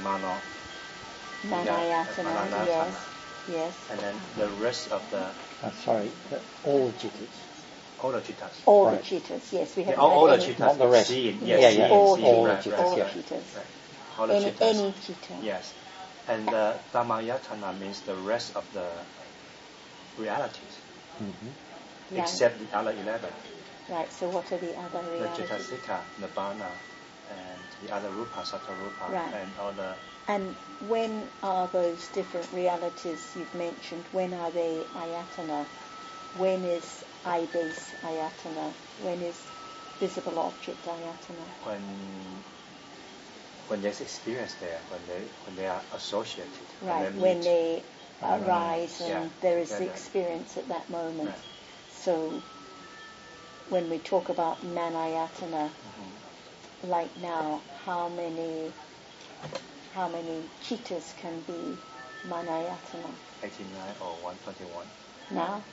Manayatana, yes. And then the rest of the... all the chittas. All the chittas. All the chittas, yes. We have all the chittas. Not the rest. Seeing, all the chittas. All the chittas. Any chitta. Yes. And the Dhammayatana means the rest of the realities. Mm-hmm. Except the other 11. Right, so what are the other realities? The Cettasika, Nibbana, and the other Rupa, Sattva Rupa, right. and all the... And when are those different realities you've mentioned, when are they ayatana? When is eye-base ayatana? When is visible object ayatana? When there's experience there, when they are associated. Right, when they arise and there is the experience at that moment. Right. So when we talk about manayatana, like now, how many chittas can be manayatana? 89 or 121. Now?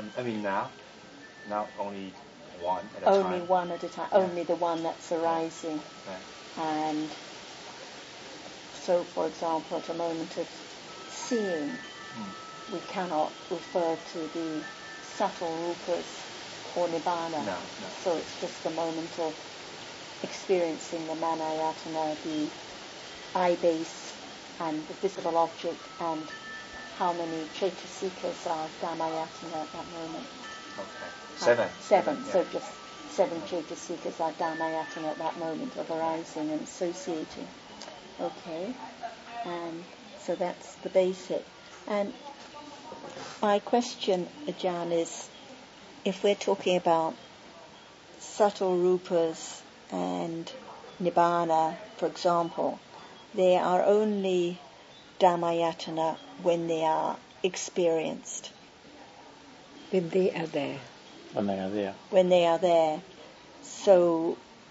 Now only one at a time. Only one at a time. Yeah. Only the one that's arising. Right. And so, for example, at a moment of seeing, we cannot refer to the subtle rupas or nibbana. No. So it's just the moment of experiencing the manayatana, the eye base and the visible object, and how many cetasikas are dhammayatana at that moment. Okay. 7. So just 7 cetasikas are dhammayatana at that moment of arising and associating. Okay. And so that's the basic. And my question, Ajahn, is if we're talking about subtle rupas and nibbana, for example, they are only dhammayatana when they are experienced. When they are there. When they are there. When they are there. So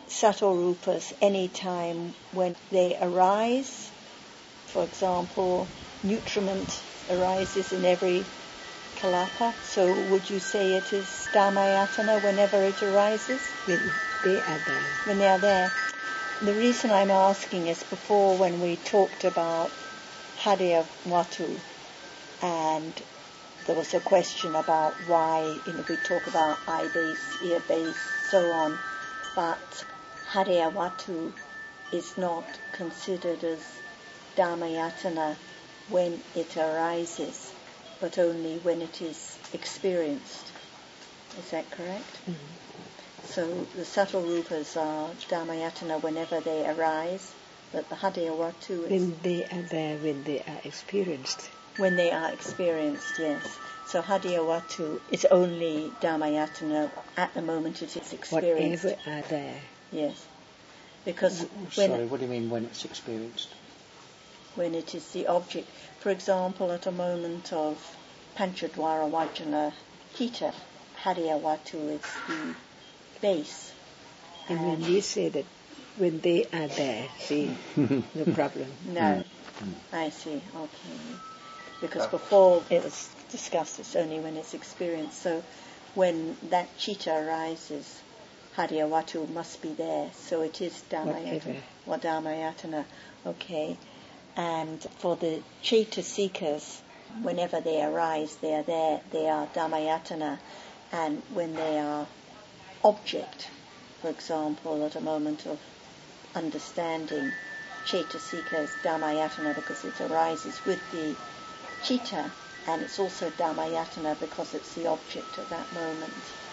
subtle rupas any time when they arise. For example, nutriment arises in every kalapa. So would you say it is Dhammayatana whenever it arises? When they are there. When they are there. The reason I'm asking is before when we talked about Hadaya Watu, and there was a question about why, we talk about eye base, ear base, so on, but Hadaya Watu is not considered as Dhammayatana when it arises, but only when it is experienced. Is that correct? Mm-hmm. So the subtle rupas are Dhammayatana whenever they arise, but the Hadaya Watu is... When they are there, when they are experienced. When they are experienced, yes. So Hadaya Watu is only Dhammayatana at the moment it is experienced. Whatever are there. Yes. Because Sorry, what do you mean when it's experienced? When it is the object. For example, at a moment of Panchadwara Vajana Hita, Hadaya Watu is the base. And when we say that when they are there, see, no problem. No, I see, okay. Because before it was discussed, it's only when it's experienced. So when that chitta arises, Hadaya Watu must be there. So it is Dhammayatana. Or Dhammayatana, okay. And for the Chaitasikas, whenever they arise, they are there, they are Dhammayatana. And when they are object, for example, at a moment of understanding, Chaitasika is Dhammayatana because it arises with the chitta, and it's also Dhammayatana because it's the object at that moment.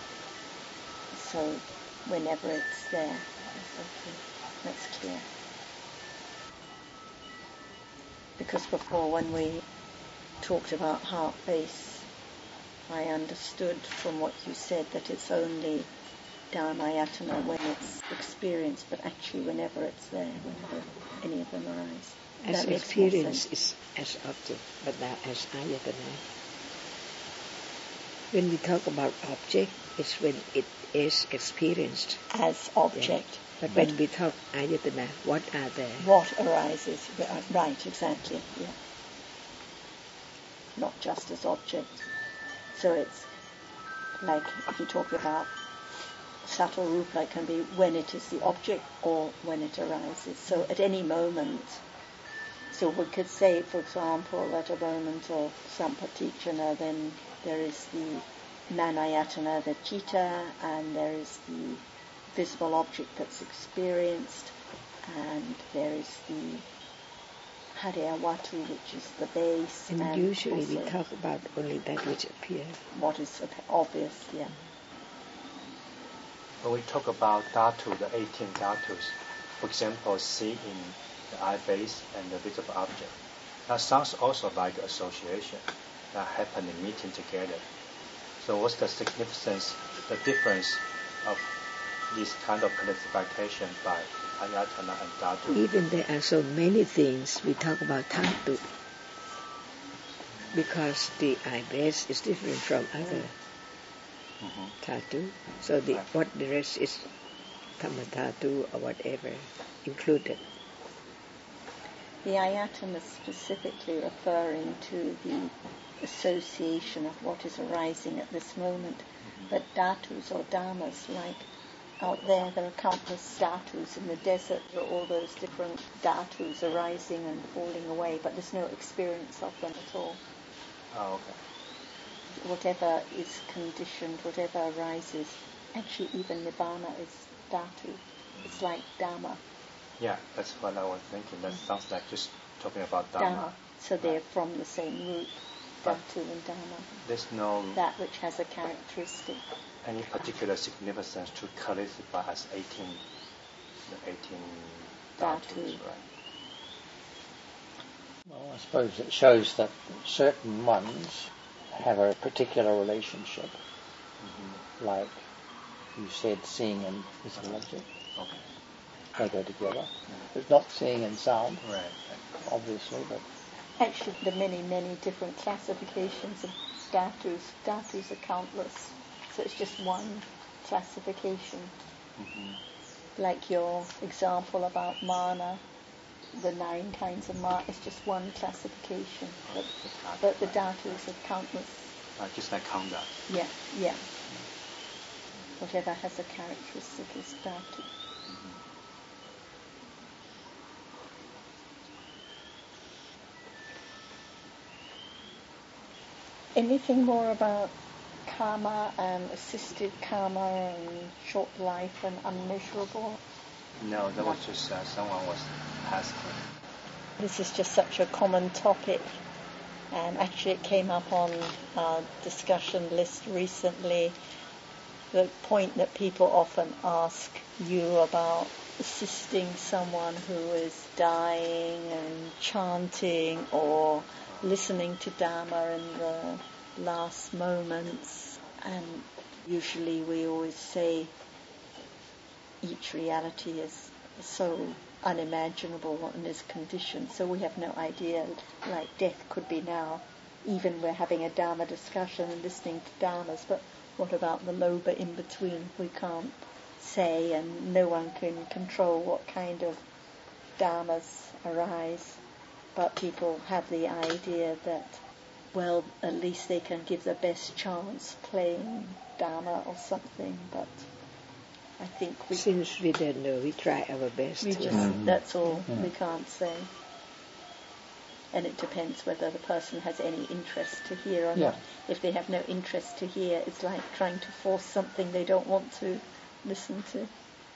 So whenever it's there, that's clear. Because before, when we talked about heart base, I understood from what you said that it's only Dhammayatana when it's experienced, but actually whenever it's there, whenever any of them arise. As experience is as object, but now as ayatana. When we talk about object, it's when it is experienced. As object. Yeah. But when we talk ayatana, what are there? What arises, right, exactly, yeah. Not just as object. So it's like if you talk about subtle rupa, it can be when it is the object or when it arises. So at any moment, so we could say, for example, at a moment of sampatichana, then there is the nanayatana, the chitta, and there is the visible object that's experienced, and there is the Hadaya Watu, which is the base. And usually we talk about only that which appears. What is obvious, yeah. When we talk about dhatu, the 18 dhatus, for example, see in the eye base and the visible object, that sounds also like association that happen in meeting together. So what's the significance, the difference of this kind of classification by ayatana and dhatu? Even there are so many things we talk about dhatu, because the eye base is different from other dhatu. So what the rest is Tama dhatu or whatever included. The ayatana is specifically referring to the association of what is arising at this moment. But dhatus or dharmas, like out there are countless dhatus in the desert, there are all those different dhatus arising and falling away, but there's no experience of them at all. Oh, okay. Whatever is conditioned, whatever arises, actually even nibbana is dhatu. It's like dhamma. Yeah, that's what I was thinking. That sounds like just talking about dhamma. So they're from the same root, dhatu and dhamma. There's no... that which has a characteristic. Any particular significance to classify as 18 dhatus, right? Well, I suppose it shows that certain ones have a particular relationship, like you said, seeing and visible object. Okay. They go together. It's not seeing and sound, right. Obviously, but... Actually, there are many, many different classifications of dhatus. Dhatus are countless, so it's just one classification. Like your example about mana, the 9 kinds of mana is just one classification, but the dhatus are countless. Just like kanda. Yeah, yeah. Whatever has a characteristic is dhatu. Anything more about karma and assisted karma and short life and unmeasurable? No, that was just someone was asking. This is just such a common topic. Actually, it came up on our discussion list recently. The point that people often ask you about assisting someone who is dying and chanting or listening to Dharma in the last moments, and usually we always say each reality is so unimaginable and is conditioned, so we have no idea, like death could be now, even we're having a Dharma discussion and listening to Dharmas, but what about the loba in between? We can't say, and no one can control what kind of Dharmas arise. But people have the idea that, well, at least they can give the best chance playing Dharma or something, but I think since we don't know, we try our best. That's all we can't say. And it depends whether the person has any interest to hear or not. If they have no interest to hear, it's like trying to force something they don't want to listen to.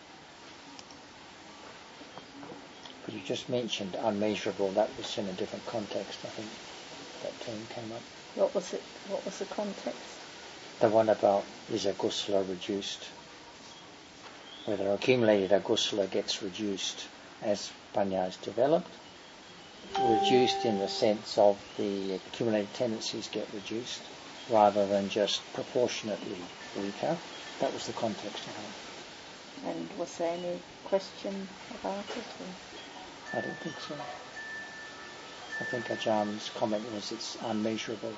But you just mentioned unmeasurable. That was in a different context, I think. That term came up. What was it? What was the context? The one about is akusala reduced? Whether accumulated akusala gets reduced as panya is developed. Reduced in the sense of the accumulated tendencies get reduced rather than just proportionately weaker. That was the context I had. And was there any question about it? Or? I don't think so. I think Ajahn's comment was it's unmeasurable.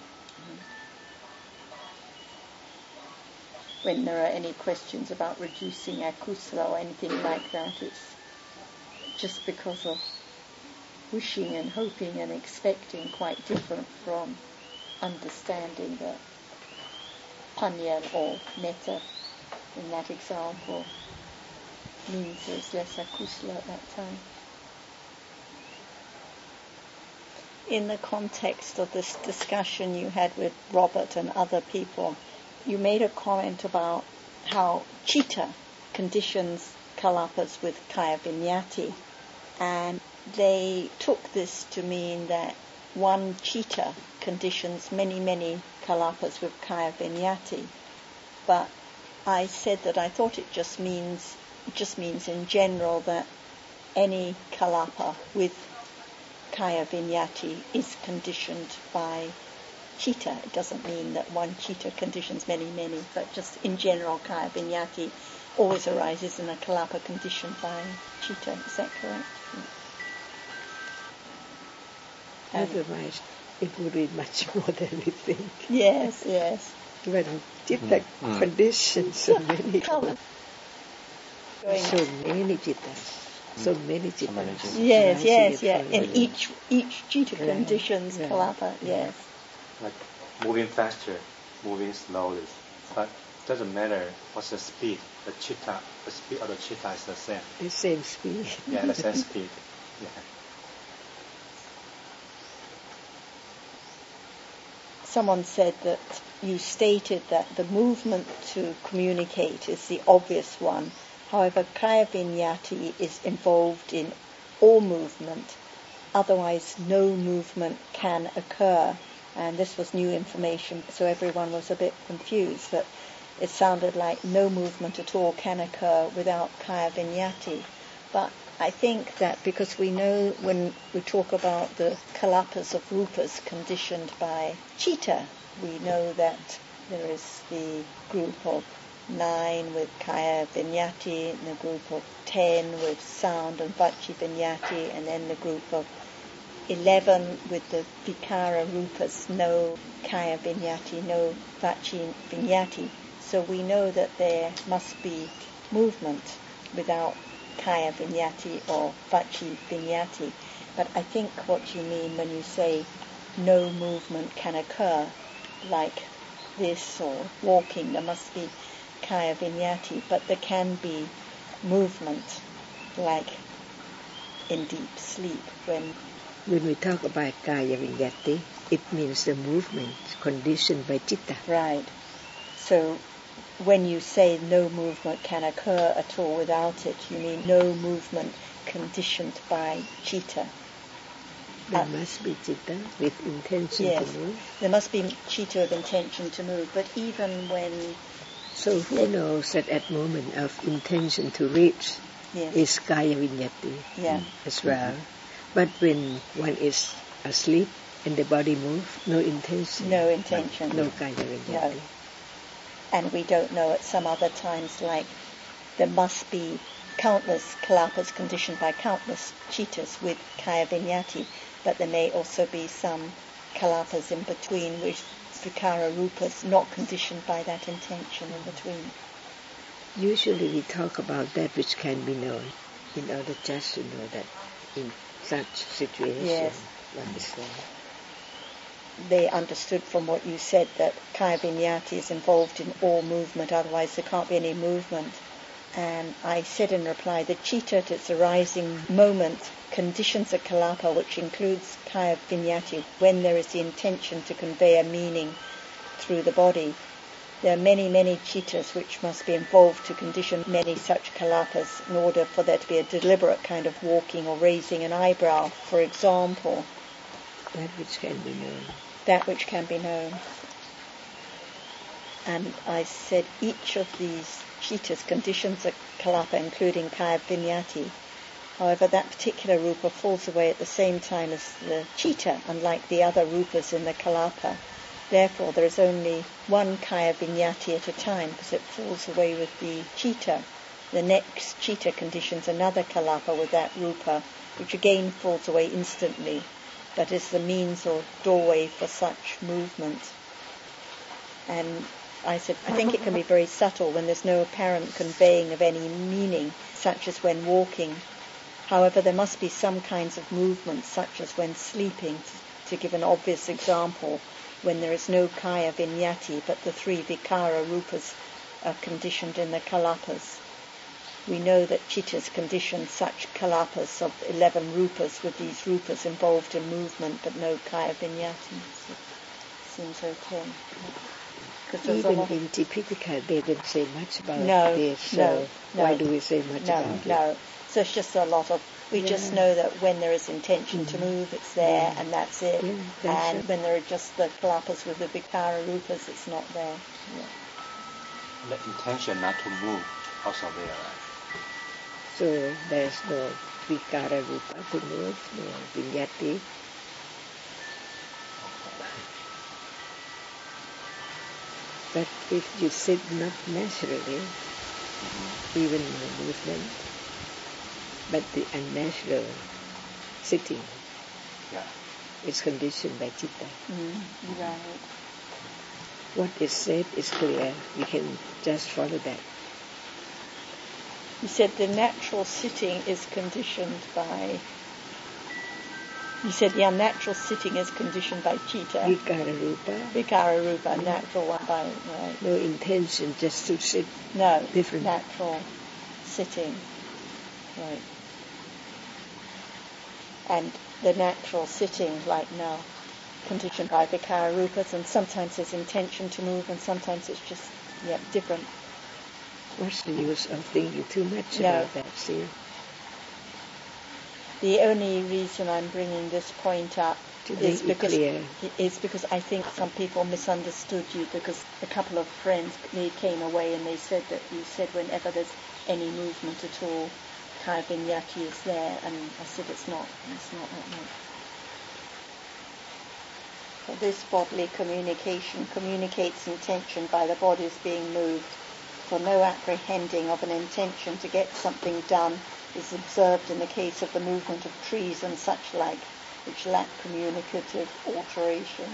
When there are any questions about reducing akusala or anything like that, it's just because of wishing and hoping and expecting, quite different from understanding that panya or metta in that example means there's less akusala at that time. In the context of this discussion you had with Robert and other people, you made a comment about how citta conditions kalapas with kaya vinyati, and they took this to mean that one citta conditions many kalapas with kaya vinyati. But I said that I thought it just means in general that any kalapa with kaya vinyati is conditioned by citta. It doesn't mean that one citta conditions many, but just in general kaya vinyati always arises in a kalapa conditioned by citta. Is that correct? Otherwise, it would be much more than we think. Yes. When citta conditions so many cittas. So many cittas. Yes. And each citta conditions kalapa. Yes. Like moving faster, moving slowly, but it doesn't matter what's the speed. The speed of the citta is the same. The same speed. Yeah, the same speed. Yeah. Someone said that you stated that the movement to communicate is the obvious one. However, kaya vinyati is involved in all movement. Otherwise, no movement can occur. And this was new information, so everyone was a bit confused. That it sounded like no movement at all can occur without kaya vinyati. But I think that because we know when we talk about the kalapas of rupas conditioned by citta, we know that there is the group of 9 with kaya vinyati, and the group of 10 with sound and vachi vinyati, and then the group of 11 with the vikara rupas, no kaya vinyati, no vachi vinyati. So we know that there must be movement without Kaya Vinyati or Vachi Vinyati. But I think what you mean when you say no movement can occur, like this or walking, there must be Kaya Vinyati, but there can be movement, like in deep sleep. When we talk about Kaya Vinyati, it means the movement conditioned by Chitta. Right. So when you say no movement can occur at all without it, you mean no movement conditioned by Chitta. There must be Chitta with intention yes, to move. There must be Chitta of intention to move, but even when... So who knows that at moment of intention to reach is Kaya Vinyati as well. But when one is asleep and the body moves, no intention. No intention. No Kaya Vinyati. No. And we don't know at some other times, like there must be countless kalapas conditioned by countless chittas with Kaya Vinyati, but there may also be some kalapas in between with vikara rupas not conditioned by that intention in between. Usually we talk about that which can be known in order just to know that in such situation one is there. They understood from what you said that Kaya Vinyati is involved in all movement, otherwise there can't be any movement. And I said in reply, the chitta at its arising moment conditions a kalapa which includes Kaya Vinyati when there is the intention to convey a meaning through the body. There are many, many chittas which must be involved to condition many such kalapas in order for there to be a deliberate kind of walking or raising an eyebrow, for example. That which can be known. That which can be known. And I said each of these chittas conditions a kalapa, including Kaya Vinyati. However, that particular rupa falls away at the same time as the chitta, unlike the other rupas in the kalapa. Therefore, there is only one Kaya Vinyati at a time, because it falls away with the chitta. The next chitta conditions another kalapa with that rupa, which again falls away instantly, but is the means or doorway for such movement. And I said, I think it can be very subtle when there's no apparent conveying of any meaning, such as when walking. However, there must be some kinds of movement, such as when sleeping, to give an obvious example, when there is no Kaya Vinyati, but the three Vikara Rupas are conditioned in the Kalapas. We know that Chittas condition such Kalapas of 11 Rupas with these Rupas involved in movement, but no Kaya Vinyati. So it seems okay. Even in Tipitaka they didn't say much about this, so why do we say much about it? No. So it's just a lot of, we just know that when there is intention to move, it's there, and that's it. Yeah, that's and it. when there are just the kalapas with the vikara rupas, it's not there. Yeah. The intention not to move also there, right? So there's no vikara rupa to move, no vinyati. But if you sit not naturally, even no movement, but the unnatural sitting is conditioned by chitta. Right. What is said is clear. We can just follow that. You said the natural sitting is conditioned by... You said the unnatural sitting is conditioned by chitta. Vikara rupa, natural one by... Right. No intention, just to sit. No, different. Natural sitting. Right. And the natural sitting, like now, conditioned by vikara rupas, and sometimes there's intention to move, and sometimes it's just, different. What's the use of thinking too much about that, see? The only reason I'm bringing this point up is because I think some people misunderstood you, because a couple of friends, they came away and they said that you said whenever there's any movement at all, Kaya Vinyati is there, and I said it's not that much. So this bodily communication communicates intention by the bodies being moved, for no apprehending of an intention to get something done is observed in the case of the movement of trees and such like, which lack communicative alteration.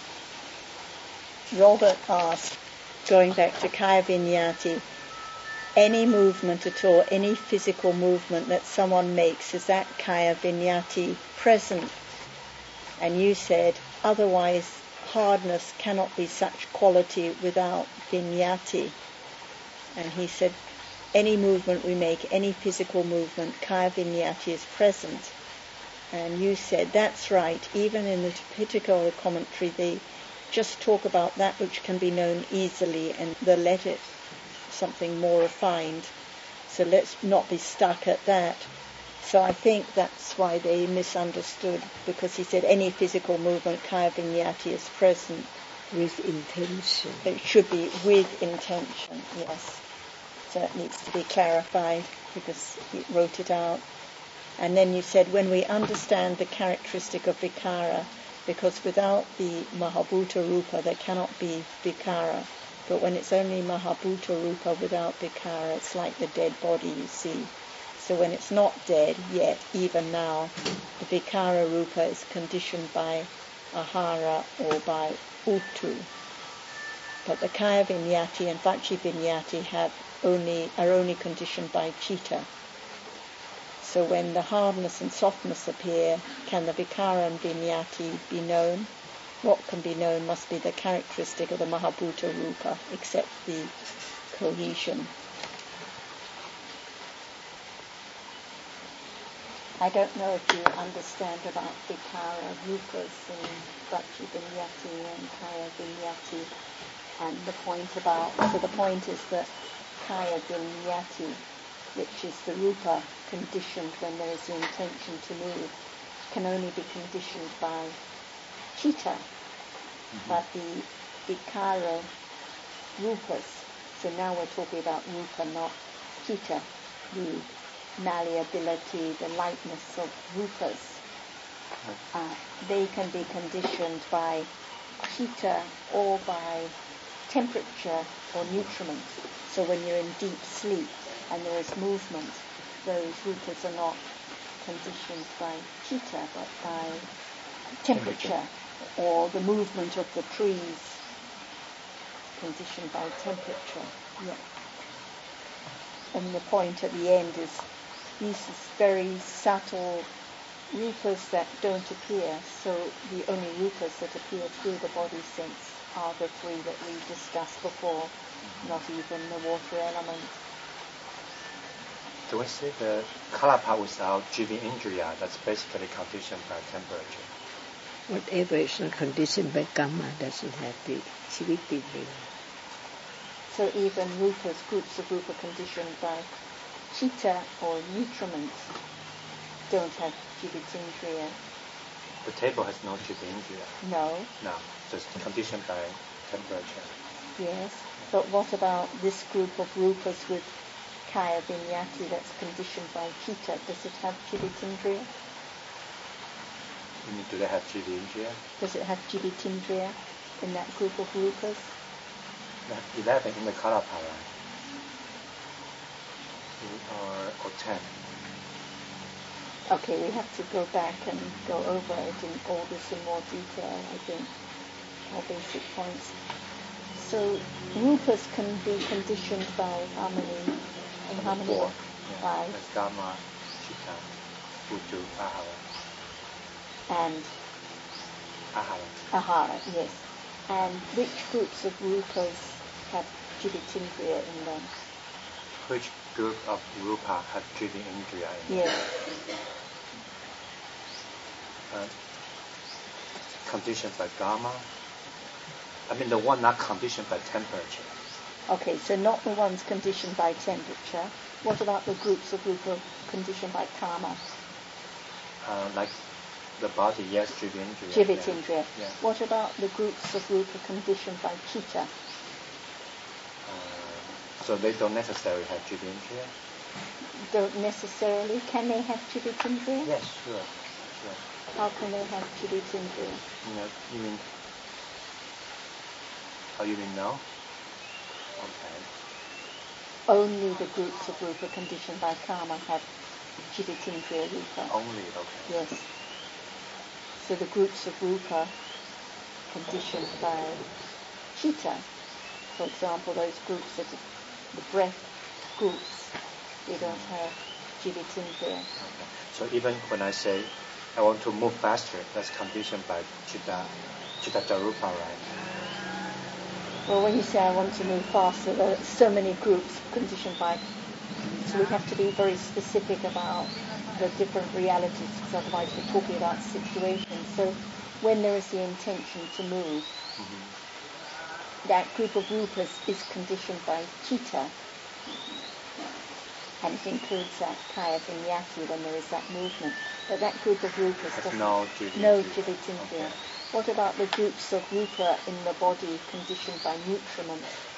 Robert asked, going back to Kaya Vinyati, any movement at all, any physical movement that someone makes, is that kaya vinyati present? And you said, otherwise hardness cannot be such quality without vinyati. And he said, any movement we make, any physical movement, kaya vinyati is present. And you said, that's right, even in the Tipitaka commentary they just talk about that which can be known easily and they let it something more refined. So let's not be stuck at that. So I think that's why they misunderstood, because he said any physical movement, kaya vinyati, is present. With intention. It should be with intention, yes. So it needs to be clarified because he wrote it out. And then you said when we understand the characteristic of vikara, because without the mahabhuta rupa there cannot be vikara. But when it's only mahabhuta rupa without vikara, it's like the dead body, you see. So when it's not dead yet, even now, the vikara rupa is conditioned by ahara or by utu. But the kaya vinyati and vachi vinyati are only conditioned by chitta. So when the hardness and softness appear, can the vikara and vinyati be known? What can be known must be the characteristic of the mahabhuta rupa, except the cohesion. I don't know if you understand about vikara rupas in vachi vinyati and kaya vinyati, and the point is that kaya vinyati, which is the rupa conditioned when there is the intention to move, can only be conditioned by chitta. Mm-hmm. But the vikara rupas, so now we're talking about rupa, not chitta, the malleability, the lightness of rupas, they can be conditioned by chitta or by temperature or nutriment. So when you're in deep sleep and there is movement, those rupas are not conditioned by chitta but by temperature, or the movement of the trees conditioned by temperature. Yeah. And the point at the end is these very subtle rupas that don't appear, so the only rupas that appear through the body sense are the three that we discussed before, not even the water element. Do we say the kalapa without jiva indriya, that's basically conditioned by temperature? Whatever is not conditioned by karma doesn't have the jivitindriya. So even rupas, groups of rupa conditioned by chitta or nutriments, don't have jivitindriya. The table has no jivitindriya. No. No, just conditioned by temperature. Yes, but what about this group of rupas with kaya vinyati that's conditioned by chitta? Does it have jivitindriya? You mean, do they have jivitindriya? Does it have jivitindriya in that group of rupas? 11 in the kalapa, or 10. Okay, we have to go back and go over it in all this in more detail, I think, our basic points. So rupas can be conditioned by how many? And how many? 4. Five. That's Dhamma, Chitta, Utu, Ahara. And? Ahara, yes. And which groups of rupas have jivitindriya in them? Which group of rupa have jivitindriya in them? Yes. Conditioned by Dhamma. I mean the one not conditioned by temperature. Okay, so not the ones conditioned by temperature. What about the groups of rupa conditioned by karma? Like the body, yes, jivitindriya. Jivitindriya. Yeah. What about the groups of rupa conditioned by chitta? So they don't necessarily have jivitindriya? Don't necessarily. Can they have jivitindriya? Yes, sure. How can they have jivitindriya? You mean? Oh, you mean no? Okay. Only the groups of rupa conditioned by karma have jivitindriya rupa. Only, okay. Yes. So the groups of rupa conditioned by chitta, for example, those groups that the breath groups. They don't have Jivitindriya. Okay. So even when I say I want to move faster, that's conditioned by Chitta Jarupa, right? Well, when you say I want to move faster, there are so many groups conditioned by. So we have to be very specific about the different realities, because otherwise we're talking about situations. So when there is the intention to move, that group of rupas is conditioned by chitta, and it includes that kaya vinyati when there is that movement. But that group of rupas doesn't no jivitindriya. Okay. What about the groups of rupa in the body conditioned by nutriment?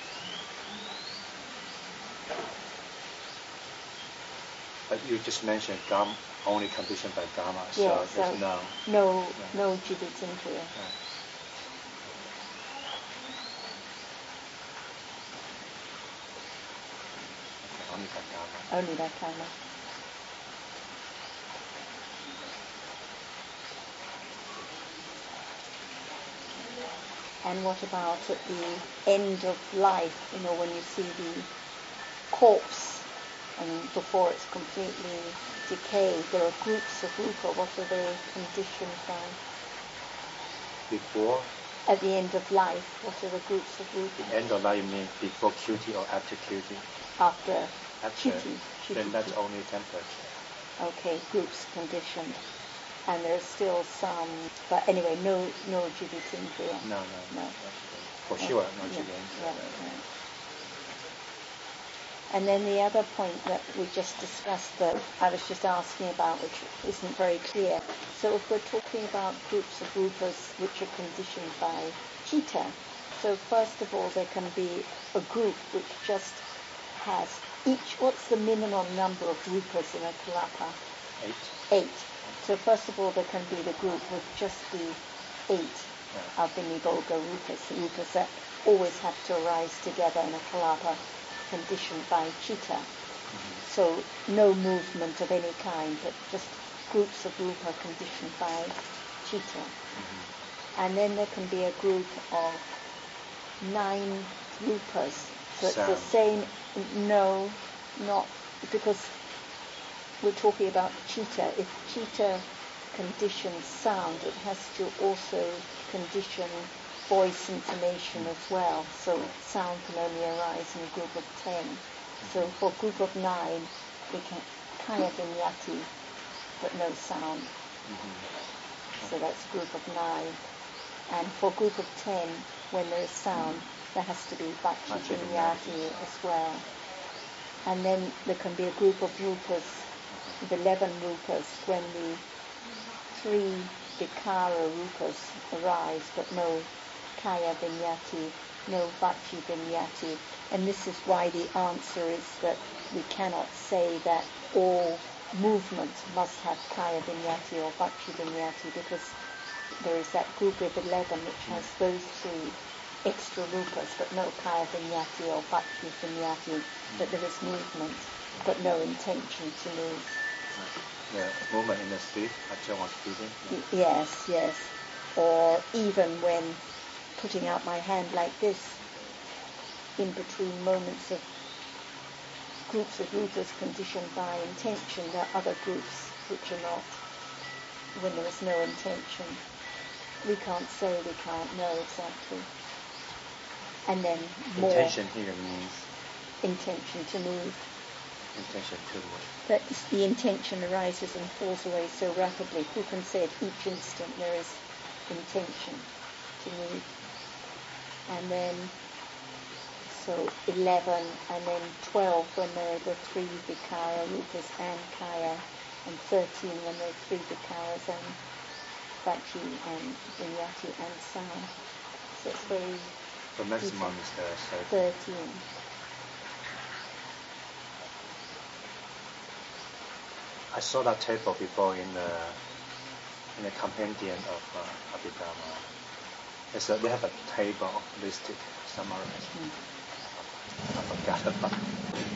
But you just mentioned only conditioned by Gama, so yes, there's no Jivitindriya. Right. Only by Gama. Only by Kama. And what about at the end of life, when you see the corpse and before it's completely decayed, there are groups of rupa. What are they conditioned by? Before? At the end of life, what are the groups of rupa? The end of life, you mean before QT or after QT? After QT. Then that's only temperature. Okay, groups conditioned. And there's still some, but anyway, no Jivitindriya. No. For sure, no Jivitindriya. Yeah. And then the other point that we just discussed that I was just asking about, which isn't very clear. So if we're talking about groups of rupas which are conditioned by chitta, so first of all there can be a group which just has what's the minimum number of rupas in a kalapa? 8. So first of all there can be the group with just the 8 Abhinibhoga rupas that always have to arise together in a kalapa, conditioned by chitta. So no movement of any kind, but just groups of rupa conditioned by chitta. And then there can be a group of 9 rupas. So it's the same, no, not, because we're talking about chitta. If chitta conditions sound, it has to also condition voice intonation as well. So sound can only arise in a group of 10. So for a group of 9, we can kaya vinyati, but no sound. So that's a group of 9. And for a group of 10, when there is sound, there has to be bhakti vinyati as well. And then there can be a group of rupas, of 11 rupas, when the 3 vikara rupas arise, but no kaya vinyati, no bhakti vinyati. And this is why the answer is that we cannot say that all movement must have kaya vinyati or bhakti vinyati, because there is that group of 11 which has those 3 extra rupas, but no kaya vinyati or bhakti vinyati, but there is movement, but no intention to move. The movement in the street, Ajahn was speaking. Yes. Or even when putting out my hand like this, in between moments of groups of rupas conditioned by intention, there are other groups which are not, when there is no intention. We can't say, we can't know exactly. And then more... Intention here means? Intention to move. Intention to move. But the intention arises and falls away so rapidly. Who can say at each instant there is intention to move? And then, so 11, and then 12 when there are the 3 vikara rupas and kaya, and 13 when there are 3 vikaras and bhakti and vinyati and sound. So it's very... The maximum is 13. I saw that table before in the compendium of Abhidhamma. They have a table listed, summarized. I forgot about it.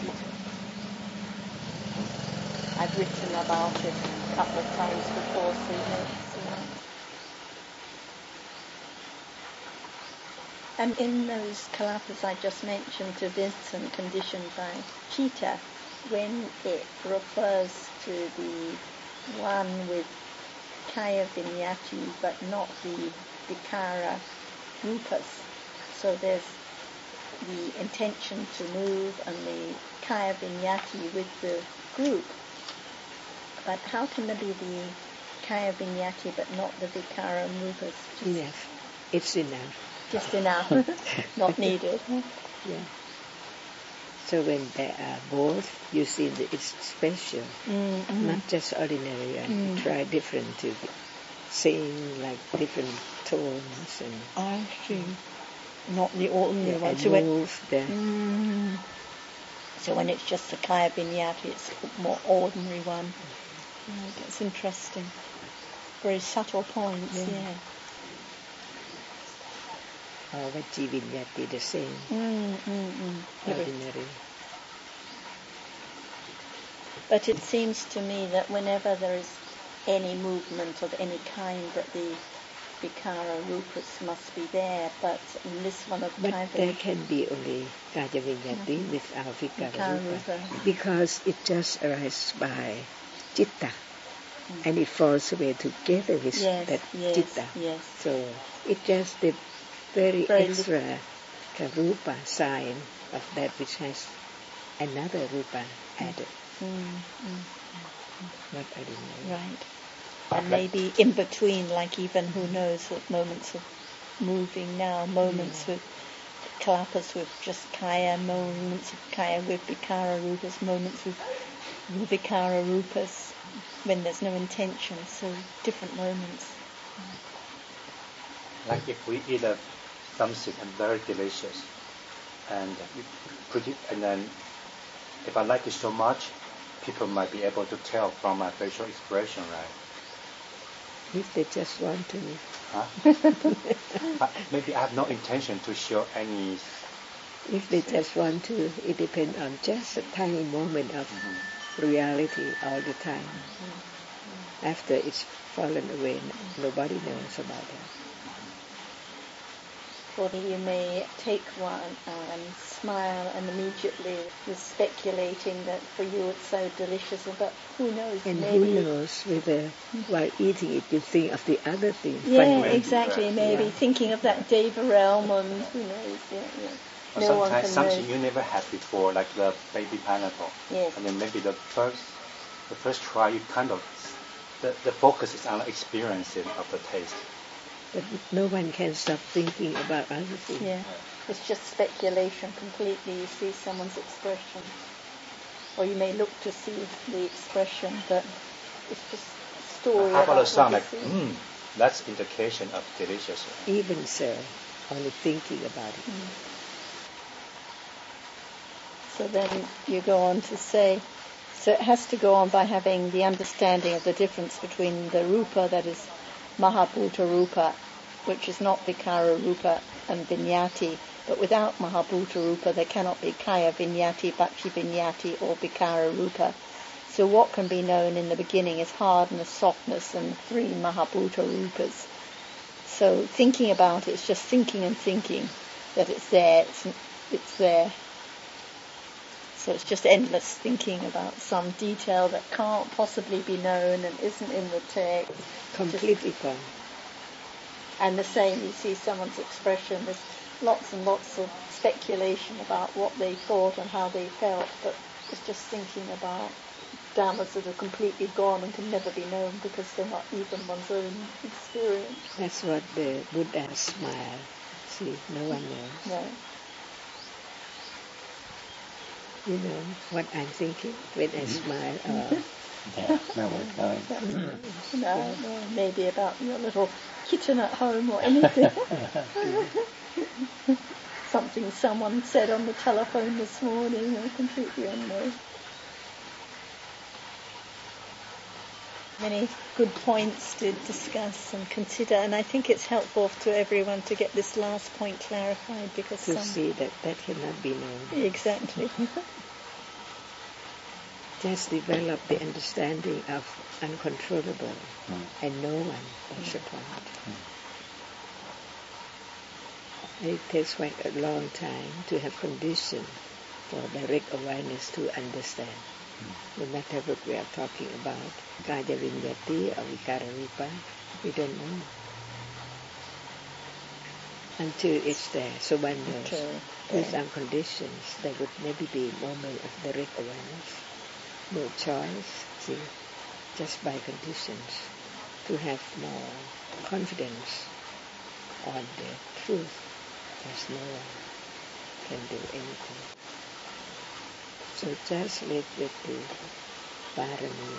I've written about it a couple of times before, so you know. And in those kalapas I just mentioned to Vincent, conditioned by Chitta, when it refers to the one with kaya vinyati but not the vikara rupas, so there's the intention to move and the kaya vinyati with the group. But how can there be the kaya vinyati but not the vikara rupas? Enough. It's enough. Just enough. Not needed. Yeah. So when there are both, you see that it's special, not just ordinary. And try different to sing like different tones and. I see. Not the ordinary one. So move there. So when it's just the kaya vinyati, it's a more ordinary one. That's interesting. Very subtle points. Yeah. Vachi vinyati the same. Ordinary. But it seems to me that whenever there is any movement of any kind, that the vikara rupas must be there. But in this one of but there can be only kaya vinyati without vikara rupa, because it just arises by citta, and it falls away together with that citta. Yes. So it just the very extra rupa sign of that which has another rupa added. Not ordinary. Right. And maybe in between, like even who knows, moments of moving now, moments with kalapas with just kaya, moments of kaya with vikara rupas, moments with vikara rupas when there's no intention, so different moments. Like if we eat something and very delicious, and then if I like it so much, people might be able to tell from my facial expression, right? If they just want to. Maybe I have no intention to show any. If they just want to, it depends on just a tiny moment of reality all the time. After it's fallen away, nobody knows about it. Or you may take one and smile, and immediately you're speculating that for you it's so delicious, but who knows? And maybe who knows whether while eating it you think of the other thing. Yeah, exactly. Maybe thinking of that Devarel almond. Who knows? Or no one can sometimes something you never had before, like the baby pineapple. Yes. And then maybe the first try, you kind of the focus is on experiencing of the taste. But no one can stop thinking about other things. Yeah, it's just speculation completely. You see someone's expression, or you may look to see the expression, but it's just a story. How about a sound like, that's indication of delicious. Even so, only thinking about it. So then you go on to say, so it has to go on by having the understanding of the difference between the rupa, that is Mahabhuta Rupa, which is not Vikara Rupa and Vinyati, but without Mahabhuta Rupa there cannot be Kaya Vinyati, Bhakti Vinyati or Vikara Rupa. So what can be known in the beginning is hardness, softness and 3 Mahabhuta Rupas. So thinking about it is just thinking and thinking that it's there, it's there. So it's just endless thinking about some detail that can't possibly be known and isn't in the text. Completely gone. And the same, you see someone's expression, there's lots and lots of speculation about what they thought and how they felt, but it's just thinking about dhammas that are completely gone and can never be known because they're not even one's own experience. That's what the Buddha smiled. See, no one knows. No. You know what I'm thinking when I smile? No, maybe about your little kitten at home or anything. Something someone said on the telephone this morning, completely unknown. Many good points to discuss and consider, and I think it's helpful to everyone to get this last point clarified because to see that cannot be known. Exactly. Just develop the understanding of uncontrollable, and no one is a point. It takes quite a long time to have condition for direct awareness to understand. No matter what we are talking about, Kaya Vinyati or Vikara Vipa, we don't know. Until it's there, so one knows. Without conditions, there would maybe be a moment of direct awareness. No choice, see, just by conditions, to have more confidence on the truth, as no one can do anything. So just live with the parami,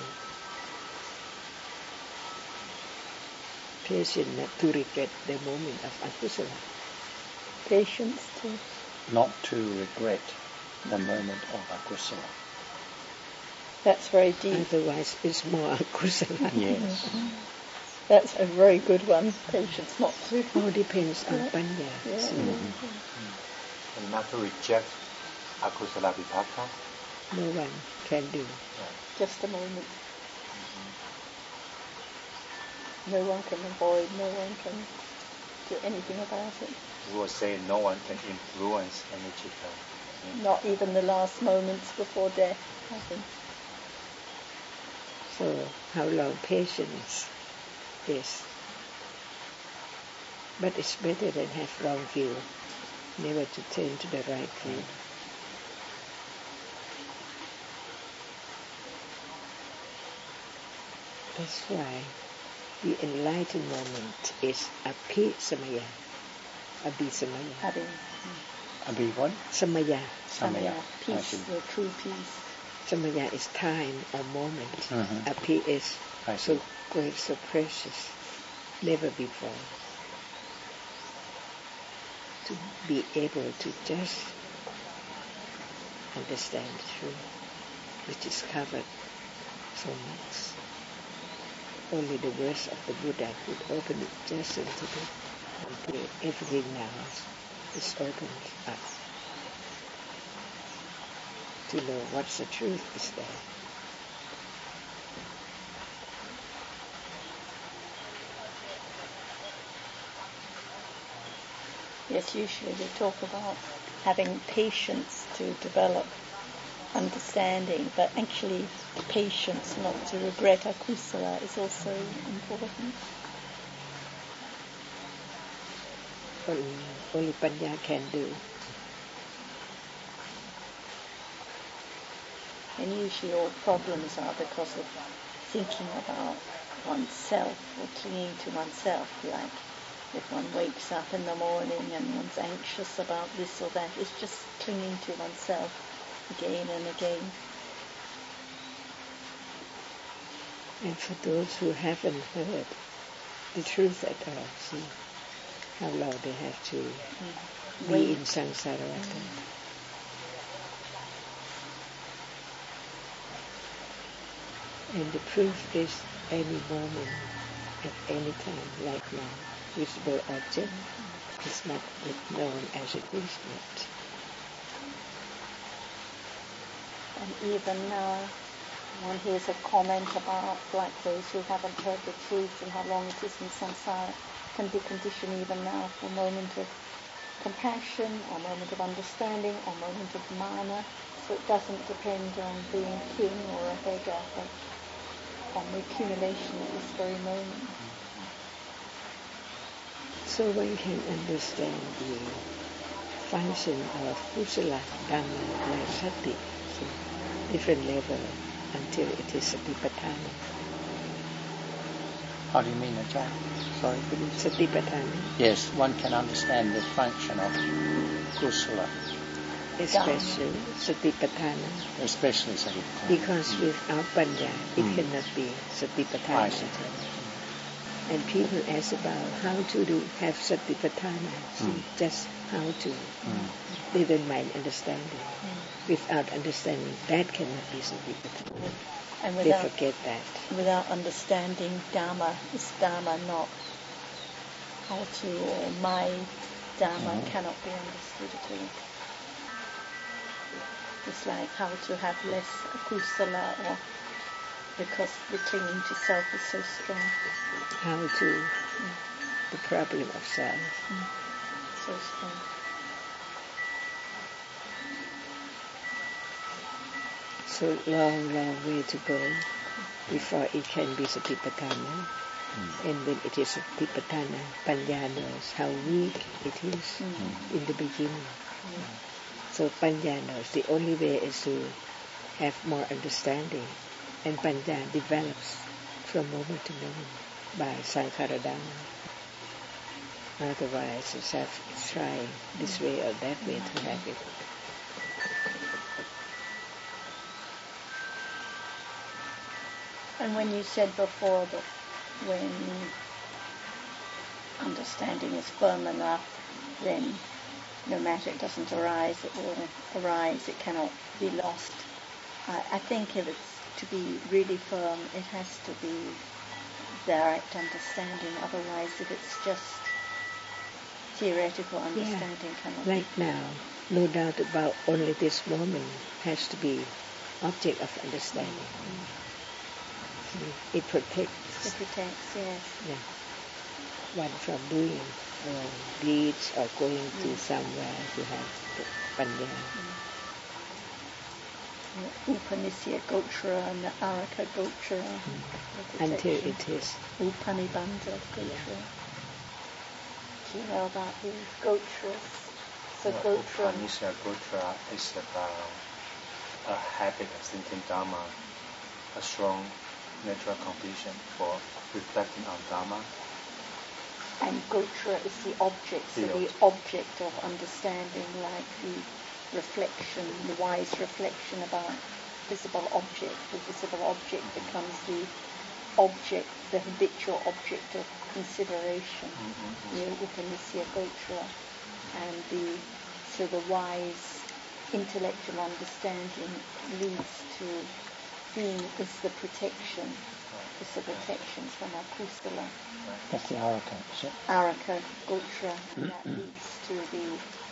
patient not to regret the moment of akusala. Patience too. Not to regret the moment of akusala. That's very deep. Otherwise, it's more akusala. Yes. That's a very good one. Patience not to. All depends on panya. Yeah. And not to reject akusala vipaka. No one can do. Just a moment. No one can avoid, no one can do anything about it. We will say no one can influence any chitta. Not even the last moments before death, I think. So how long patience is? But it's better than have wrong view, never to turn to the right view. That's why the enlightened moment is api-samaya. Abhi-samaya. Abhi what? Samaya. Samaya. Peace, the true peace. Samaya is time or moment. Mm-hmm. Api is so great, so precious, never before. To be able to just understand the truth, which is covered so much. Only the words of the Buddha could open it just a little bit until everything now is opened up. To know what's the truth is there. Yes, usually we talk about having patience to develop understanding, but actually patience not to regret akusala is also important. Only panya can do. And usually all problems are because of thinking about oneself or clinging to oneself, like if one wakes up in the morning and one's anxious about this or that, it's just clinging to oneself again and again. And for those who haven't heard the truth at all, see how long they have to be in samsara. And the proof is any moment, at any time, like now, visible object is not yet known as it is yet. And even now, one hears a comment about like those who haven't heard the truth and how long it is in samsara can be conditioned even now for a moment of compassion or a moment of understanding or a moment of mana. So it doesn't depend on being king or a beggar, but on the accumulation at this very moment. So one can understand the function of kusala, dhamma, like sati, so different level until it is satipatthana. How do you mean, Ajahn? Sorry, could you... Satipatthana. Yes, one can understand the function of kusala. Especially satipatthana. Especially satipatthana. Because without panya, it cannot be satipatthana. And people ask about how to have satipatthana. See, just how to. They don't mind understanding. Without understanding, that cannot be satipatthana. And they forget that. Without understanding Dhamma, is Dhamma not how to, or my Dhamma cannot be understood at all. It's like how to have less akusala, or because the clinging to self is so strong. How to, the problem of self. so strong. So long way to go before it can be Satipatthana. And when it is Satipatthana, Panya knows how weak it is in the beginning. So Panya knows the only way is to have more understanding, and Panya develops from moment to moment by Sankharadana. Otherwise, it's trying this way or that way to have it. And when you said before that when understanding is firm enough, then no matter it doesn't arise, it will arise, it cannot be lost. I think if it's to be really firm, it has to be direct understanding. Otherwise, if it's just theoretical understanding, cannot like be. Now, no doubt about only this moment has to be object of understanding. It protects. It protects, yes. One from doing deeds or going to somewhere to have panya. The Upanisya Gochara and the Araka Gochara. Until it is Upanibandha Gochara. Do you know about the Gocharas? So Gochara. Upanisya Gochara is about a habit of thinking Dharma, a strong natural condition for reflecting on Dharma. And Gochara is the object, so the object of understanding, like the reflection, the wise reflection about visible object. The visible object becomes the object, the habitual object of consideration, the Upanisya Gochara. And so the wise intellectual understanding leads to being is the protection. It's the protection from akusala. That's the Araka, is it? Araka Gochara, and that leads to the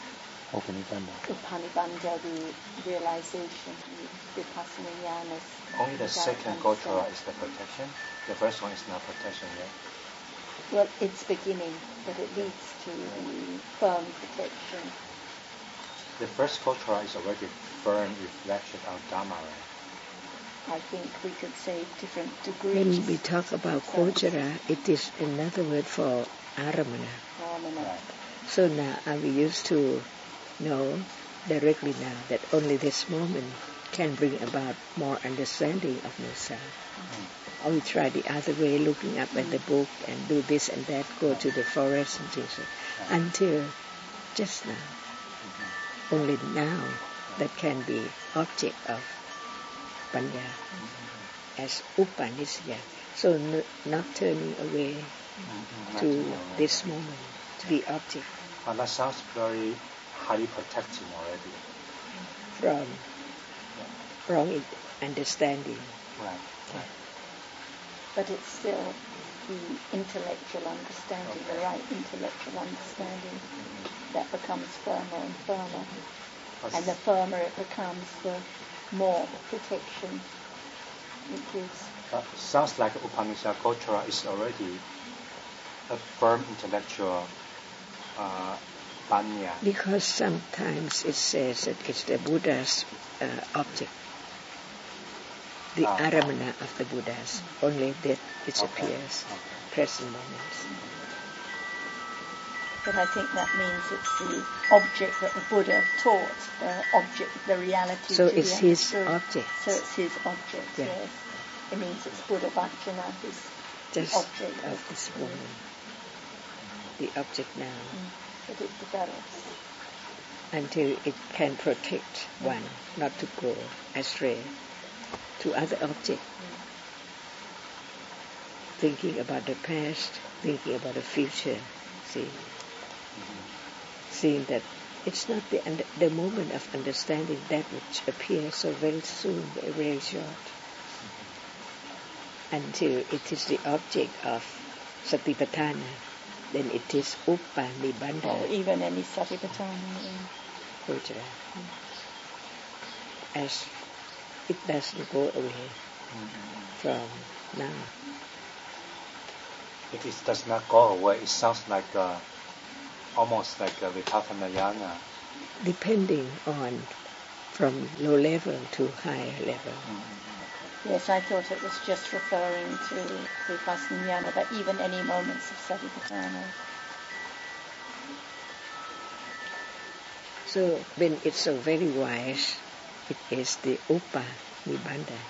Upanibandha, the realization, the Vipassana jnanas. Only the second Gochara is the protection. The first one is not protection yet. Well, it's beginning, but it leads to the firm protection. The first Gochara is already firm reflection on Dharma, right? I think we could say different degrees. When we talk about Gochara, it is another word for Aramana. Right. So now we used to know directly now that only this moment can bring about more understanding of oneself. Or we try the other way, looking up at the book and do this and that, go to the forest and things. Until just now. Only now that can be object of Panya as Upanisya. So not turning away to this moment, to be object. That sounds very highly protecting already. From wrong understanding. Right. But it's still the intellectual understanding, the right intellectual understanding that becomes firmer and firmer. And the firmer it becomes, the more protection it gives. Sounds like Upanishad Gochara is already a firm intellectual Panya. Because sometimes it says that it's the Buddha's object, the Aramana of the Buddhas, only that it appears, present moments. But I think that means it's the object that the Buddha taught, the object, the reality. So to be it's his understood. object. So it's his object, yes. It means it's Buddha Vajjana, his Just object of this moment. The object now. That it develops. Until it can protect one not to go astray to other objects. Thinking about the past, thinking about the future, seeing that it's not the moment of understanding that which appears so very soon, very short, until it is the object of Satipatthana, then it is Upanibandha. Or even any Satipatthana. Gochara. As it doesn't go away from now. If it does not go away, it sounds like almost like a Vipassana jnana. Depending on from low level to higher level. Mm-hmm. Yes, I thought it was just referring to Vipassana jnana, but even any moments of Satipatthana. So when it's so very wise, it is the Upanibandha.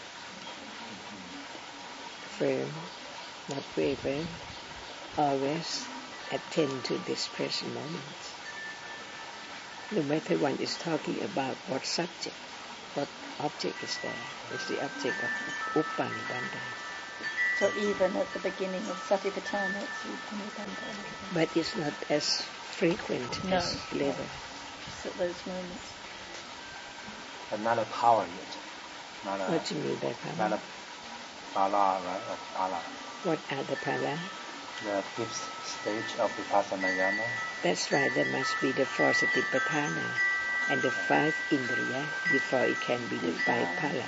Firm, not waver, always attend to this present moment. No matter one is talking about what subject, what object is there, is the object of Upanibandha. So even at the beginning of Satipatthana, it's Upanibandha. But it's not as frequent as later. Just at those moments. But not a power yet. What do you mean by power? Not a pala, right? Or pala. What are the pala? The fifth stage of Vipassana jnana. That's right, there must be the 4 Satipatthana and the 5 Indriya before it can be the 5 pala.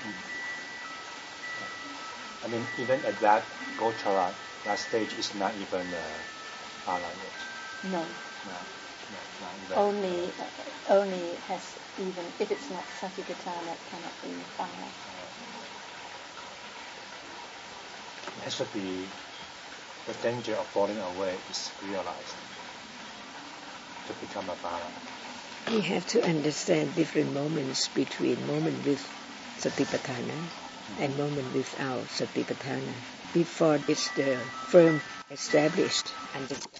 I mean, even at that Gochara, that stage is not even pala yet. No. Only has, even if it's not Satipatthana, it cannot be pala. It has to be, the danger of falling away is realized to become a pala. We have to understand different moments between moment with Satipatthana and moment without Satipatthana before it's the firm established understanding.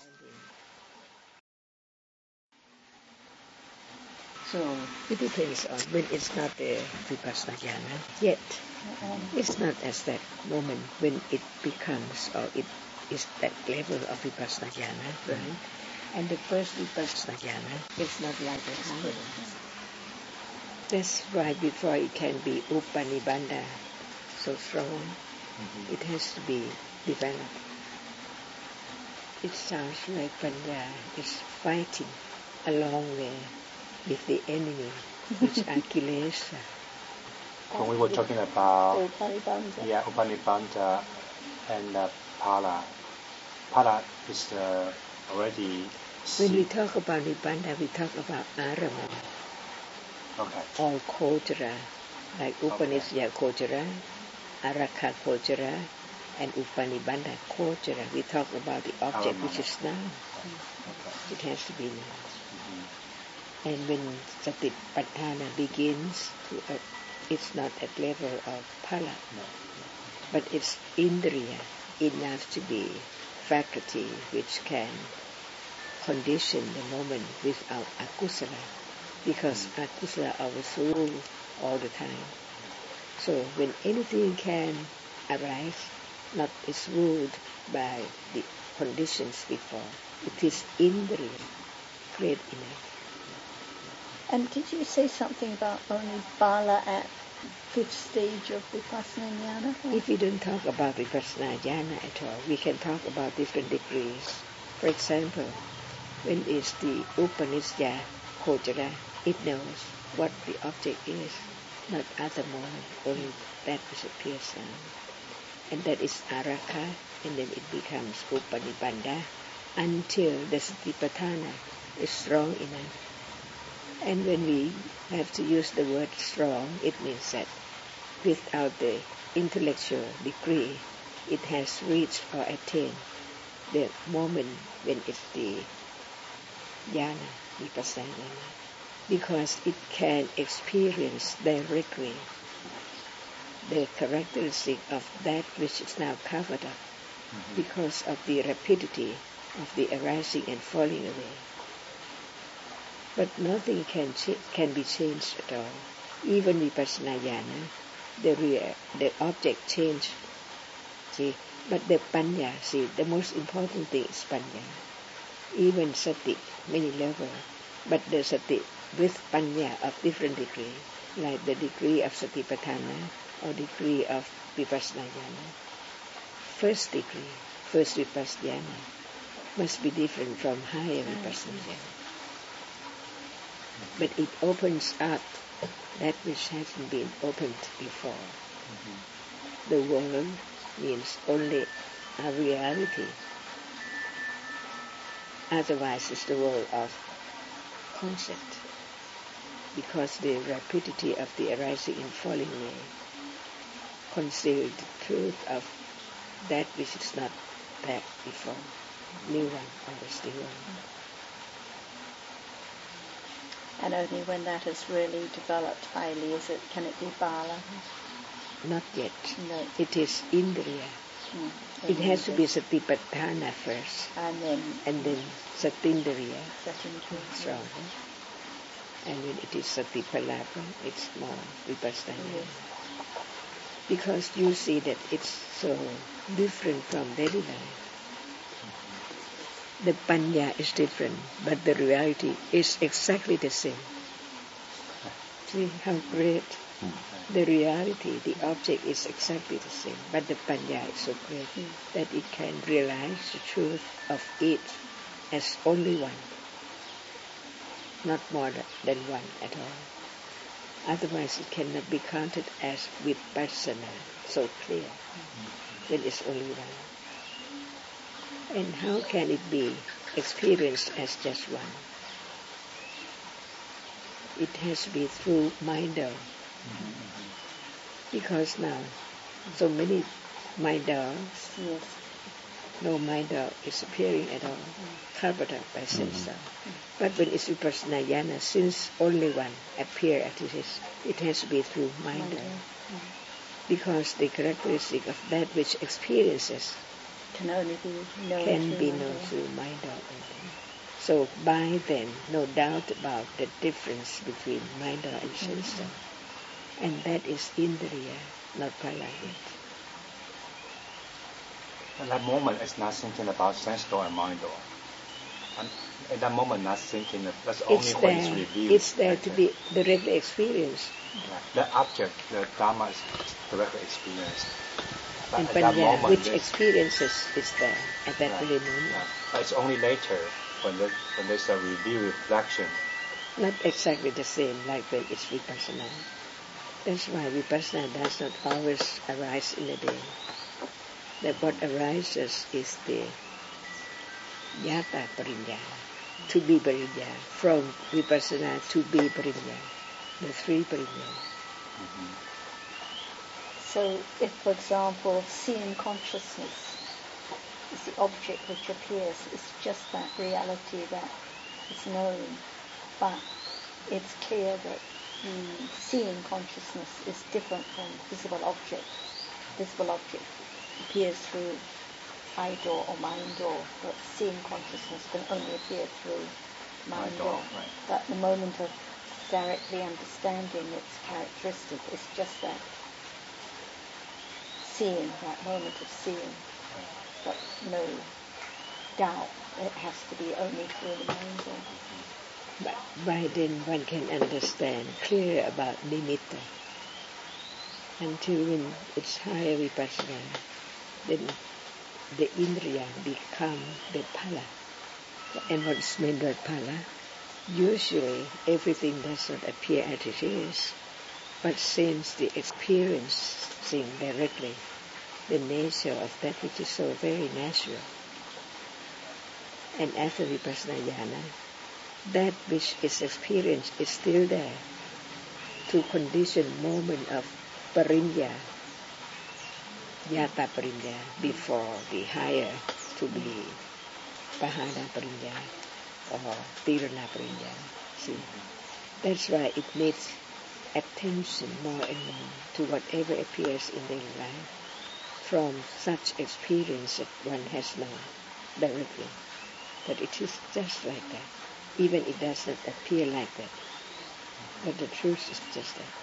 So it depends on when it's not the Vipassana jnana yet. It's not as that moment when it becomes or it is that level of Vipassana jnana, right? And the first Vipassana jnana is not like the higher. That's why before it can be Upanibandha so strong, it has to be developed. It sounds like Panya is fighting along there with the enemy, which are kilesa. When we were talking about Upanibandha. Upanibandha and pala. Pala is already. When we talk about Nibandha, we talk about Arama. Okay. Or Kojara, like Upanishya Kojara, Araka Kojara, and Upanibandha Kojara. We talk about the object which is now. It has to be now. And when Satipatthana begins, it's not at level of Pala, but it's Indriya, enough to be faculty which can condition the moment without akusala, because akusala always rule all the time. So when anything can arise, not is ruled by the conditions before, it is Indriya, great enough. And did you say something about only Bala at 5th stage of Vipassana jnana? If we don't talk about Vipassana jnana at all, we can talk about different degrees. For example, when it's the Upanishya Kojara, it knows what the object is, not other moment, only that which appears now. And that is Araka, and then it becomes Upanibandha until the Satipatthana is strong enough. And when we have to use the word strong, it means that without the intellectual degree, it has reached or attained the moment when it's the jnana, vipassana, because it can experience directly the characteristic of that which is now covered up because of the rapidity of the arising and falling away. But nothing can be changed at all. Even vipassana jnana, the object changed. See, but the panya, see, the most important thing is panya. Even sati, many levels, but the sati with panya of different degree, like the degree of satipatthana or degree of vipassana jnana. First degree, first vipassana jnana, must be different from higher vipassana jnana. But it opens up that which hasn't been opened before. The world means only a reality. Otherwise, it's the world of concept, because the rapidity of the arising and falling may conceal the truth of that which is not there before. New one, always new one. And only when that is really developed highly can it be bala? Not yet. No. It is indriya. It has to be satipatthana first. And then satindriya. Stronger. And when it is satipalapa, it's more vipassana. Yes. Because you see that it's so different from daily life. The panya is different, but the reality is exactly the same. See how great the reality, the object is exactly the same, but the panya is so great that it can realize the truth of it as only one, not more than one at all. Otherwise it cannot be counted as vipassana, so clear, when it's only one. And how can it be experienced as just one? It has to be through minder. Because now, so many minders, yes. No minder is appearing at all, covered up by sense. But when it's vipassana jnana, since only one appears as it has to be through minder. Because the characteristic of that which experiences can only be known through minder. So by then, no doubt about the difference between minder and sense. And that is indriya, not pala. At that moment, it's not thinking about sense door and mind door. And at that moment, not thinking that's only what is revealed. It's there to be directly experienced. The object, the Dharma is directly experienced. But and at panya, that moment, which experiences is there at that very moment. But it's only later when there's a review reflection. Not exactly the same like when it's vipassana. That's why vipassana does not always arise in a day. That what arises is the yata parinya, to be parinya, from vipassana to be parinya, the three parinya. So if, for example, seeing consciousness is the object which appears, it's just that reality that is known, but it's clear that seeing consciousness is different from visible object. Visible object appears through eye door or mind door, but seeing consciousness can only appear through mind door. Right. But the moment of directly understanding its characteristic is just that seeing, that moment of seeing, but no doubt it has to be only through the mind door. But by then one can understand clearly about nimitta. Until when it's higher vipassana, then the indriya become the pala. And what's meant by pala? Usually everything does not appear as it is, but since the experiencing directly the nature of that which is so very natural. And after vipassana jnana, that which is experienced is still there to condition moment of parinya, yata parinya, before the higher to be pahana parinya or tirana parinya. See, that's why it needs attention more and more to whatever appears in daily life from such experience that one has known directly. That it is just like that. Even it does not appear like that. But the truth is just that.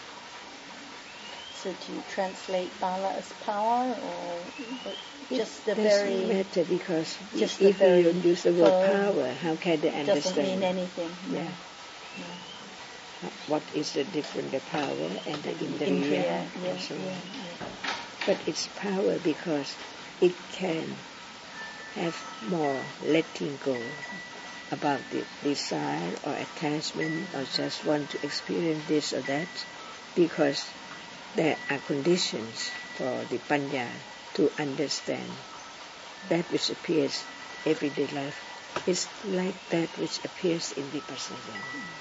So do you translate bala as power or just the very... It doesn't matter because if you don't use the word power, how can they understand? It doesn't mean anything. Yeah. What is the difference, the power and the indriya? But it's power because it can have more letting go about the desire or attachment or just want to experience this or that, because there are conditions for the panya to understand that which appears everyday life It's like that which appears in Vipassana.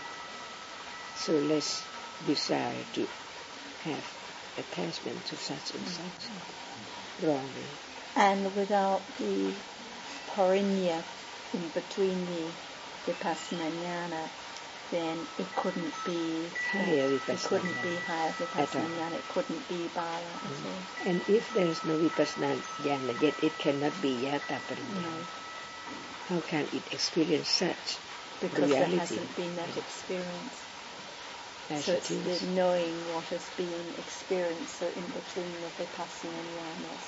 So less desire to have attachment to such and such wrongly. And without the parinya in between the Vipassana jnana, then it couldn't be higher Vipassana jnana, it couldn't be bala at all. And if there is no Vipassana jnana, yet it cannot be yata parinya. No. How can it experience such because reality? There hasn't been that experience. So it's the knowing what has been experienced, so in between the Vipassana jnanas.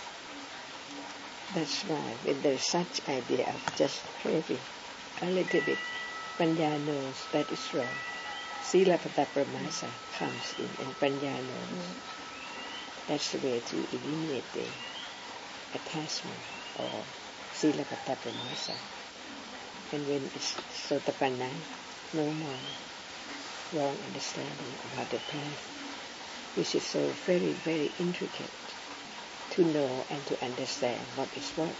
That's why when there's such idea of just having a little bit, Panya knows that is wrong. Silabbata Paramasa comes in and Panya knows. That's the way to eliminate the attachment or Silabbata Paramasa. And when it's Sotapanna, no more wrong understanding about the path, which is so very, very intricate to know and to understand what is what.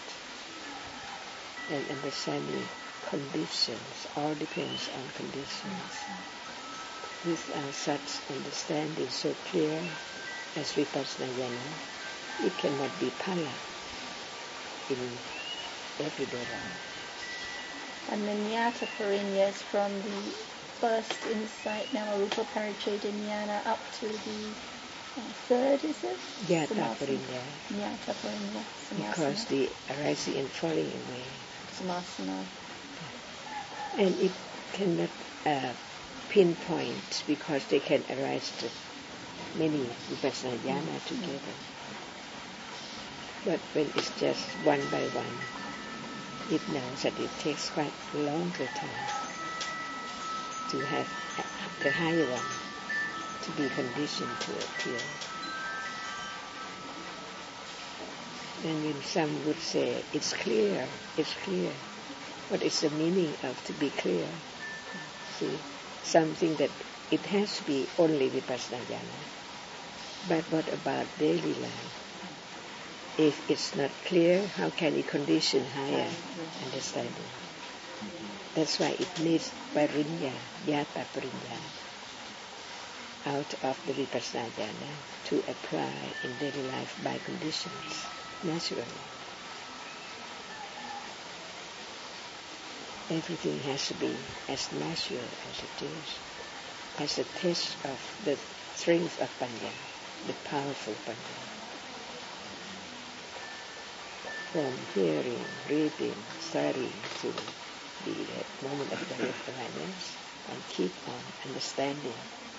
And understanding conditions, all depends on conditions. Without such understanding so clear as Vipassana jnana, it cannot be pala in everyday life. And the Nyata Parinya is from the first insight, Namarupa Paricheda Jnana, up to the third, is it? Nyata Parinya. Nyata Parinya. Because the arising and falling away. Samasana. And it cannot pinpoint because they can arise to many Vipassana jnana together. But when it's just one by one, it knows that it takes quite a longer time to have the higher one to be conditioned to appear. And when some would say, it's clear, what is the meaning of to be clear? See, something that it has to be only Vipassana jnana. But what about daily life? If it's not clear, how can it condition higher understanding? That's why it needs parinya, yata parinya, out of the Vipassana jnana to apply in daily life by conditions, naturally. Everything has to be as natural as it is, as a test of the strength of Panya, the powerful Panya. From hearing, reading, studying to the moment of direct awareness and keep on understanding.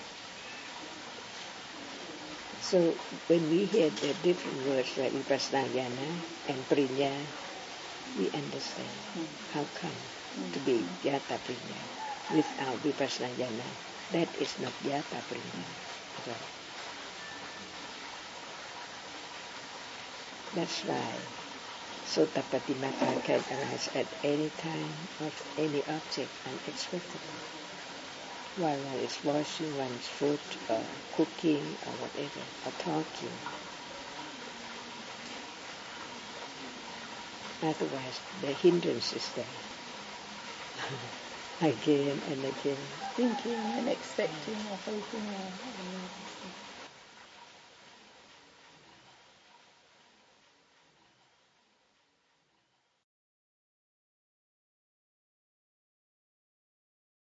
So when we hear the different words like Vipassana jnana and Parinya, we understand how come to be Yata Parinya. Without Vipassana jnana, that is not Yata Parinya at all. That's why Sotapatimata can arise at any time of any object unexpectedly. While one is washing one's food or cooking or whatever, or talking. Otherwise, the hindrance is there. Again and again. Thinking and expecting or hoping or